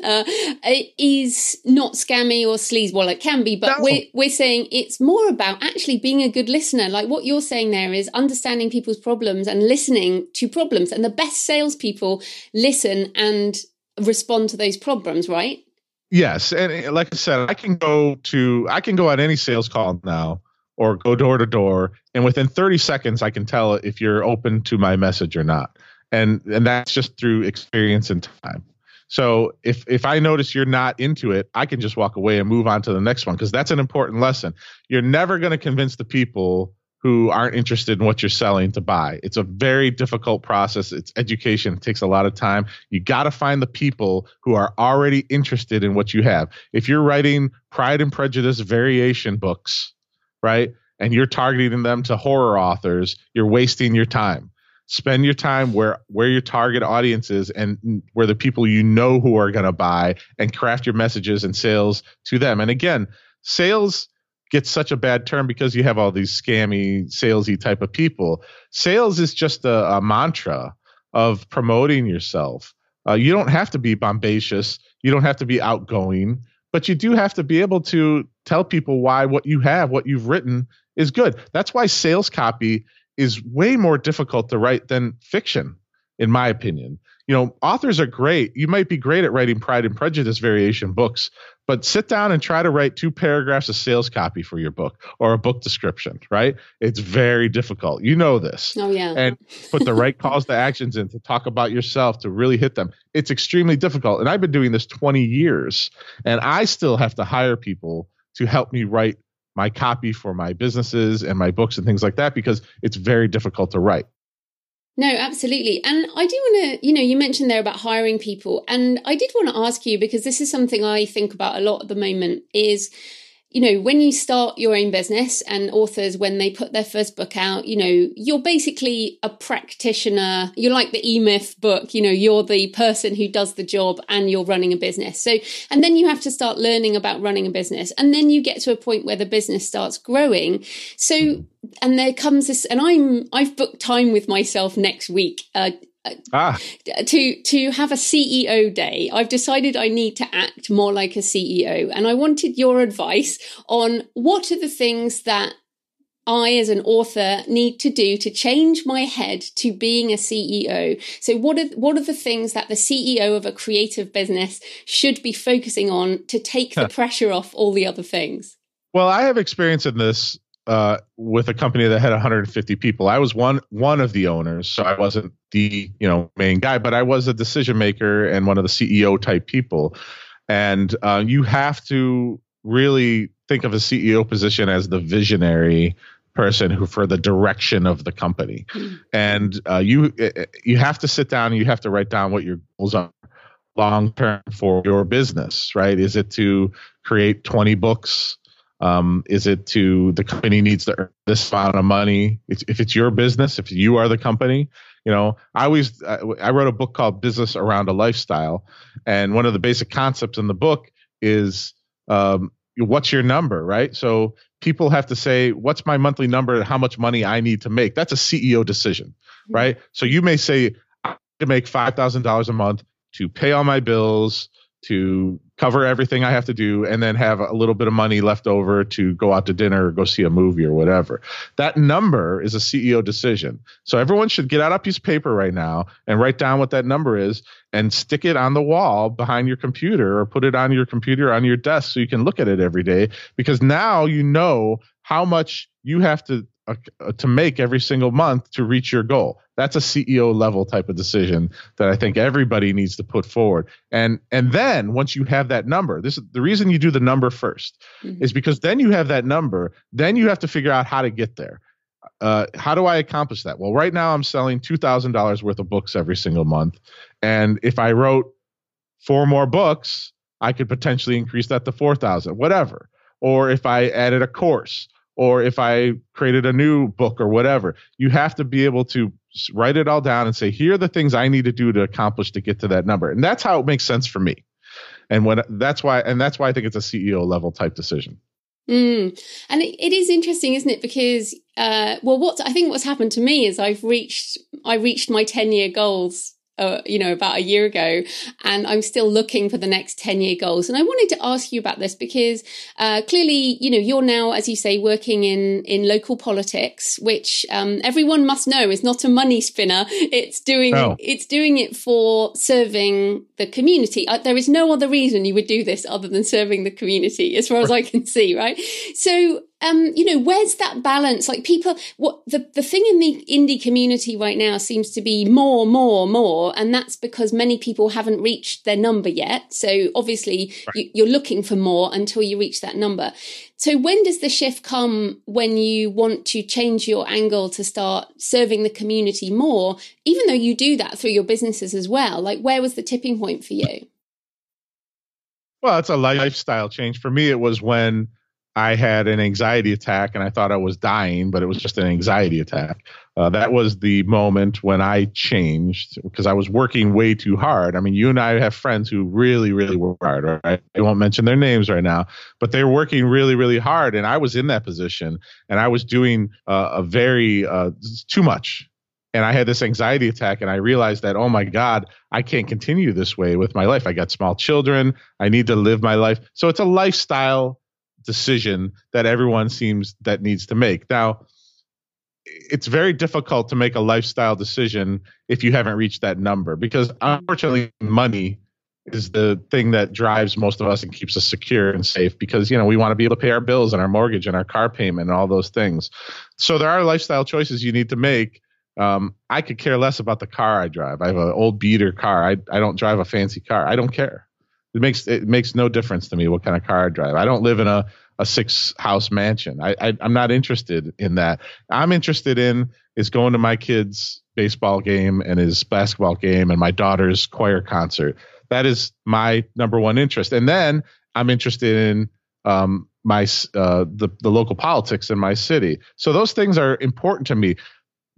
is not scammy or sleaze. Well, it can be, but no. We're saying it's more about actually being a good listener. Like what you're saying there is understanding people's problems and listening to problems. And the best salespeople listen and respond to those problems, right? Yes. And like I said, I can go on any sales call now or go door to door. And within 30 seconds, I can tell if you're open to my message or not. And that's just through experience and time. So if I notice you're not into it, I can just walk away and move on to the next one, because that's an important lesson. You're never going to convince the people who aren't interested in what you're selling to buy. It's a very difficult process. It's education. It takes a lot of time. You got to find the people who are already interested in what you have. If you're writing Pride and Prejudice variation books, right, and you're targeting them to horror authors, you're wasting your time. Spend your time where your target audience is and where the people you know who are going to buy, and craft your messages and sales to them. And again, sales gets such a bad term because you have all these scammy, salesy type of people. Sales is just a mantra of promoting yourself. You don't have to be bombacious. You don't have to be outgoing, but you do have to be able to tell people why what you have, what you've written is good. That's why sales copy is way more difficult to write than fiction, in my opinion. Authors are great. You might be great at writing Pride and Prejudice variation books, But sit down and try to write 2 paragraphs of sales copy for your book or a book description, right? It's very difficult. You know this. Oh, yeah. And put the right calls to actions in to talk about yourself, to really hit them. It's extremely difficult. And I've been doing this 20 years, and I still have to hire people to help me write my copy for my businesses and my books and things like that, because it's very difficult to write. No, absolutely. And I do want to, you mentioned there about hiring people. And I did want to ask you, because this is something I think about a lot at the moment, is, when you start your own business, and authors, when they put their first book out, you're basically a practitioner. You're like the E-Myth book, you're the person who does the job and you're running a business. So, and then you have to start learning about running a business. And then you get to a point where the business starts growing. So, and there comes this, and I've booked time with myself next week, to have a CEO day. I've decided I need to act more like a CEO. And I wanted your advice on what are the things that I, as an author, need to do to change my head to being a CEO. So what are the things that the CEO of a creative business should be focusing on to take the pressure off all the other things? Well, I have experience in this with a company that had 150 people. I was one of the owners, so I wasn't the main guy, but I was a decision maker and one of the CEO type people. And you have to really think of a CEO position as the visionary person who for the direction of the company. And you have to sit down and you have to write down what your goals are long term for your business, right? Is it to create 20 books? Is it to the company needs to earn this amount of money? If it's your business, if you are the company, I wrote a book called Business Around a Lifestyle. And one of the basic concepts in the book is, what's your number, right? So people have to say, what's my monthly number and how much money I need to make? That's a CEO decision, right? So you may say, I need to make $5,000 a month to pay all my bills, to cover everything I have to do, and then have a little bit of money left over to go out to dinner or go see a movie or whatever. That number is a CEO decision. So everyone should get out a piece of paper right now and write down what that number is and stick it on the wall behind your computer, or put it on your computer on your desk so you can look at it every day, because now you know how much you have to make every single month to reach your goal. That's a CEO level type of decision that I think everybody needs to put forward. And then once you have that number, this is the reason you do the number first, is because then you have that number, then you have to figure out how to get there. How do I accomplish that? Well, right now I'm selling $2,000 worth of books every single month. And if I wrote 4 more books, I could potentially increase that to 4,000, whatever. Or if I added a course, or if I created a new book or whatever, you have to be able to write it all down and say, here are the things I need to do to accomplish to get to that number. And that's how it makes sense for me. And that's why I think it's a CEO level type decision. And it is interesting, isn't it? Because, what's happened to me is I reached my 10-year goals about a year ago, and I'm still looking for the next 10-year goals. And I wanted to ask you about this because clearly, you're now, as you say, working in local politics, which everyone must know is not a money spinner. It's doing it for serving the community. There is no other reason you would do this other than serving the community, as far as I can see, right? So where's that balance? Like the thing in the indie community right now seems to be more, and that's because many people haven't reached their number yet. So obviously you're looking for more until you reach that number. So when does the shift come when you want to change your angle to start serving the community more, even though you do that through your businesses as well? Like, where was the tipping point for you? Well, it's a lifestyle change. For me, it was when I had an anxiety attack and I thought I was dying, but it was just an anxiety attack. That was the moment when I changed, because I was working way too hard. I mean, you and I have friends who really, really work hard, right? I won't mention their names right now, but they're working really, really hard. And I was in that position and I was doing too much. And I had this anxiety attack and I realized that, oh my God, I can't continue this way with my life. I got small children. I need to live my life. So it's a lifestyle decision that everyone seems that needs to make. Now, it's very difficult to make a lifestyle decision if you haven't reached that number, because unfortunately money is the thing that drives most of us and keeps us secure and safe because, we want to be able to pay our bills and our mortgage and our car payment and all those things. So there are lifestyle choices you need to make. I could care less about the car I drive. I have an old beater car. I don't drive a fancy car. I don't care. It makes no difference to me what kind of car I drive. I don't live in a 6-house mansion. I'm not interested in that. I'm interested in is going to my kid's baseball game and his basketball game and my daughter's choir concert. That is my number one interest. And then I'm interested in the local politics in my city. So those things are important to me.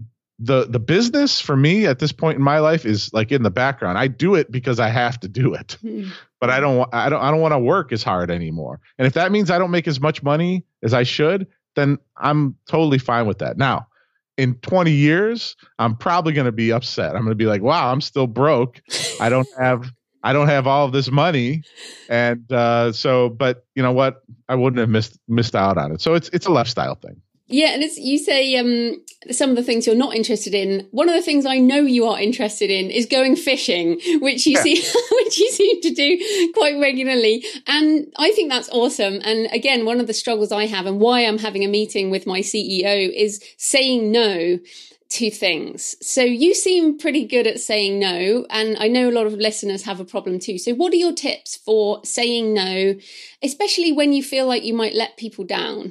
The business for me at this point in my life is like in the background. I do it because I have to do it, but I don't want to work as hard anymore. And if that means I don't make as much money as I should, then I'm totally fine with that. Now, in 20 years, I'm probably going to be upset. I'm going to be like, wow, I'm still broke. I don't have all of this money. And but you know what? I wouldn't have missed out on it. So it's a lifestyle thing. Yeah, and you say some of the things you're not interested in. One of the things I know you are interested in is going fishing, which you seem to do quite regularly. And I think that's awesome. And again, one of the struggles I have and why I'm having a meeting with my CEO is saying no to things. So you seem pretty good at saying no. And I know a lot of listeners have a problem too. So what are your tips for saying no, especially when you feel like you might let people down?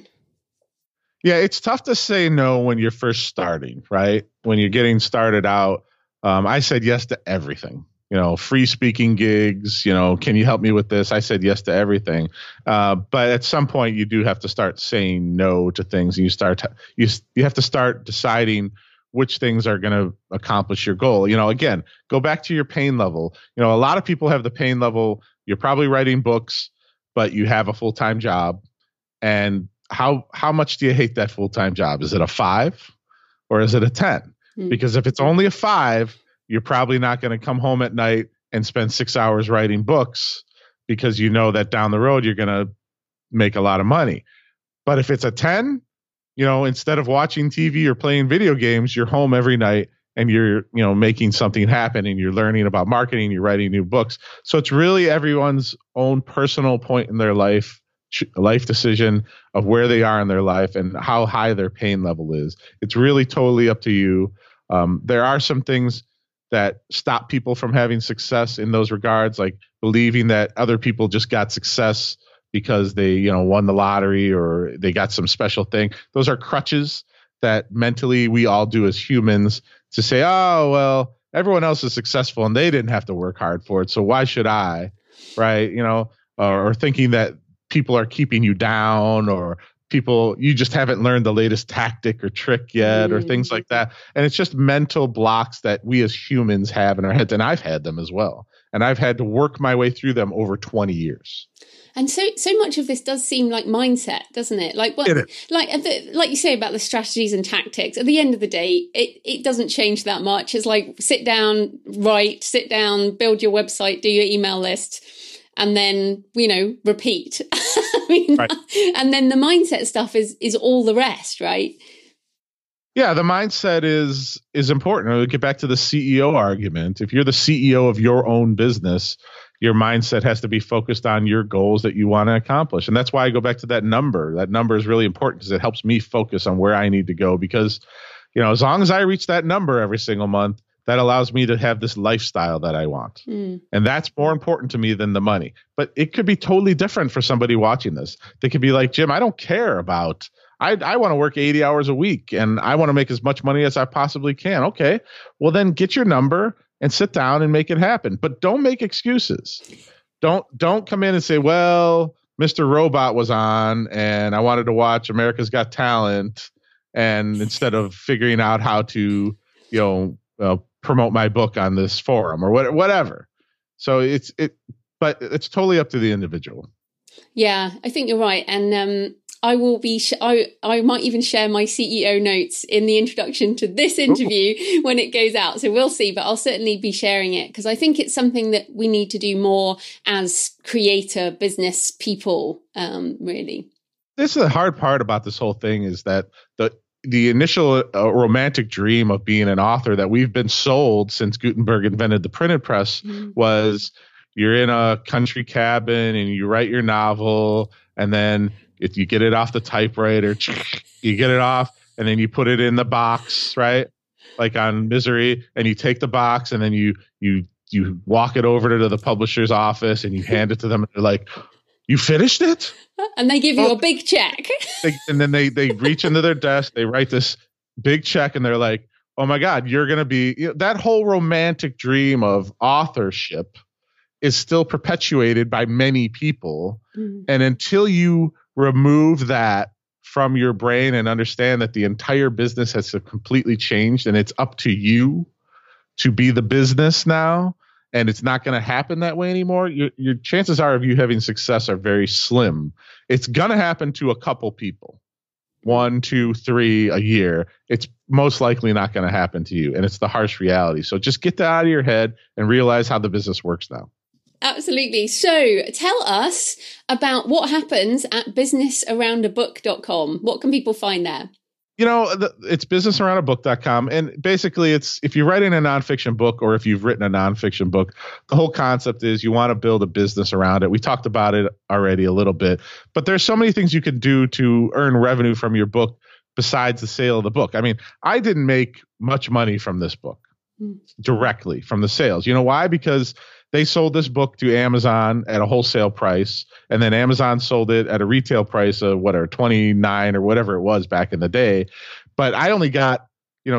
Yeah, it's tough to say no when you're first starting, right? When you're getting started out, I said yes to everything. Free speaking gigs, can you help me with this? I said yes to everything. But at some point you do have to start saying no to things, and you have to start deciding which things are going to accomplish your goal. Again, go back to your pain level. A lot of people have the pain level. You're probably writing books, but you have a full-time job. And how much do you hate that full-time job? Is it a 5 or is it a 10? Because if it's only a 5, you're probably not going to come home at night and spend 6 hours writing books because you know that down the road you're going to make a lot of money. But if it's a 10, instead of watching TV or playing video games, you're home every night and you're, making something happen and you're learning about marketing, you're writing new books. So it's really everyone's own personal point in their life decision of where they are in their life and how high their pain level is. It's really totally up to you. There are some things that stop people from having success in those regards, like believing that other people just got success because they, won the lottery or they got some special thing. Those are crutches that mentally we all do as humans to say, oh, well, everyone else is successful and they didn't have to work hard for it. So why should I? Right. Or thinking that people are keeping you down or you just haven't learned the latest tactic or trick yet or things like that. And it's just mental blocks that we as humans have in our heads. And I've had them as well. And I've had to work my way through them over 20 years. And so much of this does seem like mindset, doesn't it? Like like you say about the strategies and tactics. At the end of the day, it doesn't change that much. It's like sit down, build your website, do your email list, and then repeat. Right. And then the mindset stuff is all the rest, right? Yeah, the mindset is important. We'll get back to the CEO argument. If you're the CEO of your own business, your mindset has to be focused on your goals that you want to accomplish. And that's why I go back to that number. That number is really important because it helps me focus on where I need to go. Because, as long as I reach that number every single month, that allows me to have this lifestyle that I want. And that's more important to me than the money. But it could be totally different for somebody watching this. They could be like, Jim, I don't care about, I want to work 80 hours a week and I want to make as much money as I possibly can. Okay, well then get your number and sit down and make it happen. But don't make excuses. Don't come in and say, well, Mr. Robot was on and I wanted to watch America's Got Talent. And instead of figuring out how to, promote my book on this forum or whatever. So but it's totally up to the individual. Yeah, I think you're right. And I will be, I might even share my CEO notes in the introduction to this interview when it goes out. So we'll see, but I'll certainly be sharing it because I think it's something that we need to do more as creator business people, really. This is the hard part about this whole thing is that the initial romantic dream of being an author that we've been sold since Gutenberg invented the printed press was, you're in a country cabin and you write your novel, and then if you get it off the typewriter, you get it off, and then you put it in the box, right? Like on Misery, and you take the box, and then you walk it over to the publisher's office, and you hand it to them, and they're like, "You finished it?" And they give you a big check. And then they reach into their desk, they write this big check, and they're like, "Oh my God, you're going to be," that whole romantic dream of authorship is still perpetuated by many people. And until you remove that from your brain and understand that the entire business has completely changed and it's up to you to be the business now, and it's not going to happen that way anymore, your chances are of you having success are very slim. It's going to happen to a couple people, 1, 2, 3 a year. It's most likely not going to happen to you. And it's the harsh reality. So just get that out of your head and realize how the business works now. Absolutely. So tell us about what happens at businessaroundabook.com. What can people find there? It's businessaroundabook.com. And basically, it's if you're writing a nonfiction book or if you've written a nonfiction book, the whole concept is you want to build a business around it. We talked about it already a little bit, but there's so many things you can do to earn revenue from your book besides the sale of the book. I mean, I didn't make much money from this book directly from the sales. You know why? Because they sold this book to Amazon at a wholesale price, and then Amazon sold it at a retail price of $29 or whatever it was back in the day. But I only got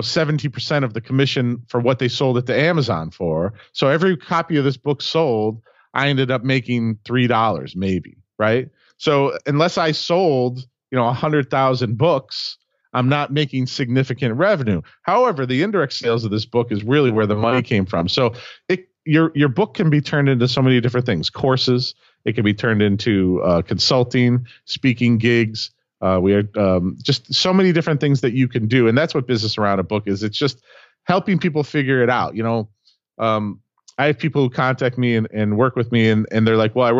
70% of the commission for what they sold it to Amazon for. So every copy of this book sold, I ended up making $3 maybe, right? So unless I sold 100,000 books, I'm not making significant revenue. However, the indirect sales of this book is really where the money came from. So your book can be turned into so many different things. Courses. It can be turned into consulting, speaking gigs. We are just so many different things that you can do. And that's what Business Around a Book is. It's just helping people figure it out. I have people who contact me and work with me, and they're like, well,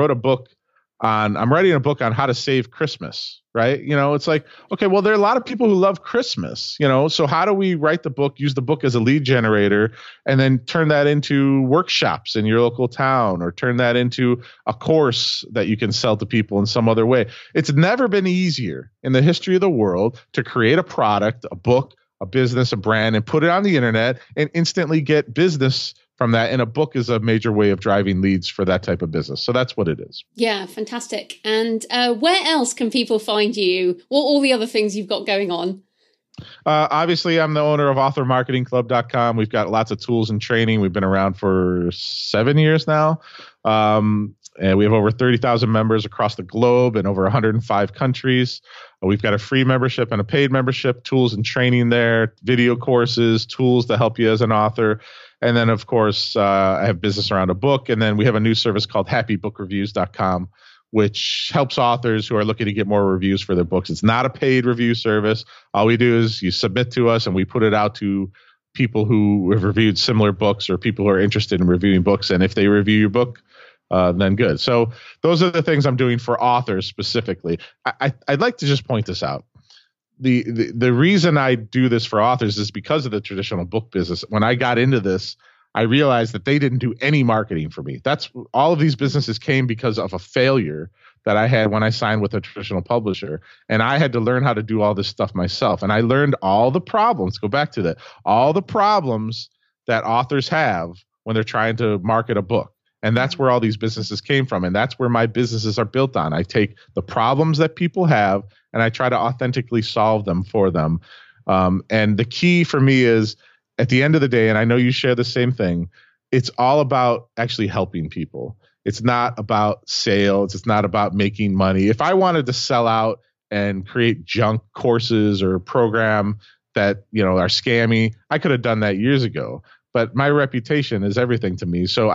I'm writing a book on how to save Christmas, right? It's like, okay, well, there are a lot of people who love Christmas, so how do we write the book, use the book as a lead generator, and then turn that into workshops in your local town, or turn that into a course that you can sell to people in some other way? It's never been easier in the history of the world to create a product, a book, a business, a brand, and put it on the internet and instantly get business from that. And a book is a major way of driving leads for that type of business. So that's what it is. Yeah, fantastic. And where else can people find you? What all the other things you've got going on? Obviously, I'm the owner of authormarketingclub.com. We've got lots of tools and training. We've been around for 7 years now. And we have over 30,000 members across the globe in over 105 countries. We've got a free membership and a paid membership, tools and training there, video courses, tools to help you as an author. And then, of course, I have Business Around a Book. And then we have a new service called happybookreviews.com, which helps authors who are looking to get more reviews for their books. It's not a paid review service. All we do is you submit to us and we put it out to people who have reviewed similar books or people who are interested in reviewing books. And if they review your book, then good. So those are the things I'm doing for authors specifically. I'd like to just point this out. The reason I do this for authors is because of the traditional book business. When I got into this, I realized that they didn't do any marketing for me. That's all of these businesses came because of a failure that I had when I signed with a traditional publisher. And I had to learn how to do all this stuff myself. And I learned all the problems, go back to that, all the problems that authors have when they're trying to market a book. And that's where all these businesses came from. And that's where my businesses are built on. I take the problems that people have and I try to authentically solve them for them. And the key for me is at the end of the day, and I know you share the same thing, it's all about actually helping people. It's not about sales. It's not about making money. If I wanted to sell out and create junk courses or program that, are scammy, I could have done that years ago. But my reputation is everything to me. So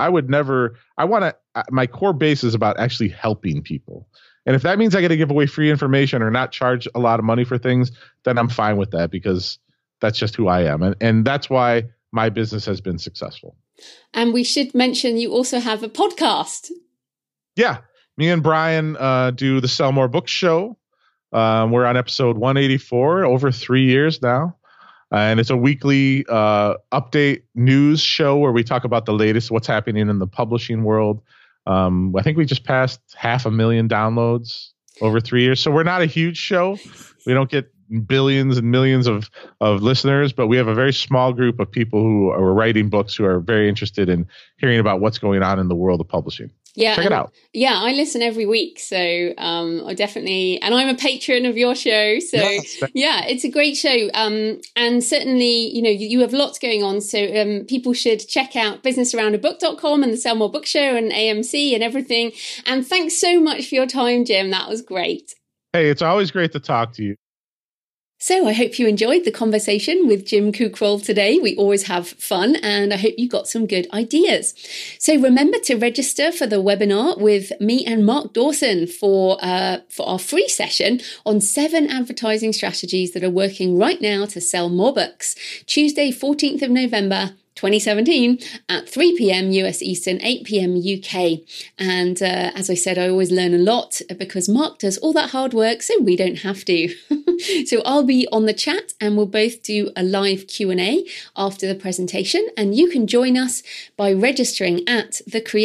my core base is about actually helping people. And if that means I got to give away free information or not charge a lot of money for things, then I'm fine with that because that's just who I am. And that's why my business has been successful. And we should mention you also have a podcast. Yeah. Me and Brian do the Sell More Books show. We're on episode 184, over 3 years now. And it's a weekly update news show where we talk about the latest, what's happening in the publishing world. I think we just passed 500,000 downloads over 3 years. So we're not a huge show. We don't get billions and millions of listeners, but we have a very small group of people who are writing books who are very interested in hearing about what's going on in the world of publishing. Yeah, check it out. Yeah, I listen every week, so I definitely, and I'm a patron of your show, so yeah, it's a great show, and certainly, you have lots going on, so people should check out businessaroundabook.com and the Sell More Book Show and AMC and everything. And thanks so much for your time, Jim. That was great. Hey, it's always great to talk to you. So I hope you enjoyed the conversation with Jim Kukral today. We always have fun, and I hope you got some good ideas. So remember to register for the webinar with me and Mark Dawson for our free session on 7 advertising strategies that are working right now to sell more books. Tuesday, 14th of November, 2017 at 3 p.m. US Eastern, 8 p.m. UK. And as I said, I always learn a lot because Mark does all that hard work, so we don't have to. So I'll be on the chat and we'll both do a live Q&A after the presentation. And you can join us by registering at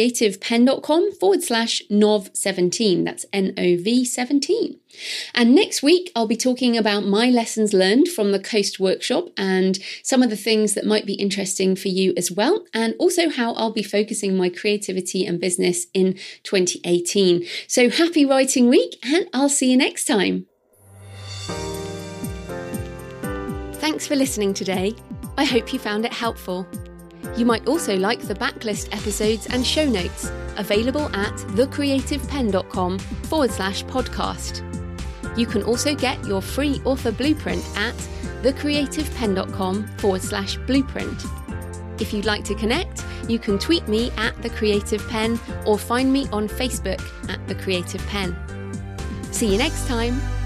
thecreativepen.com/NOV17. That's NOV17. And next week, I'll be talking about my lessons learned from the Coast Workshop and some of the things that might be interesting for you as well, and also how I'll be focusing my creativity and business in 2018. So happy writing week, and I'll see you next time. Thanks for listening today. I hope you found it helpful. You might also like the backlist episodes and show notes available at thecreativepen.com/podcast. You can also get your free author blueprint at thecreativepen.com/blueprint. If you'd like to connect, you can tweet me at The Creative Pen or find me on Facebook at The Creative Pen. See you next time.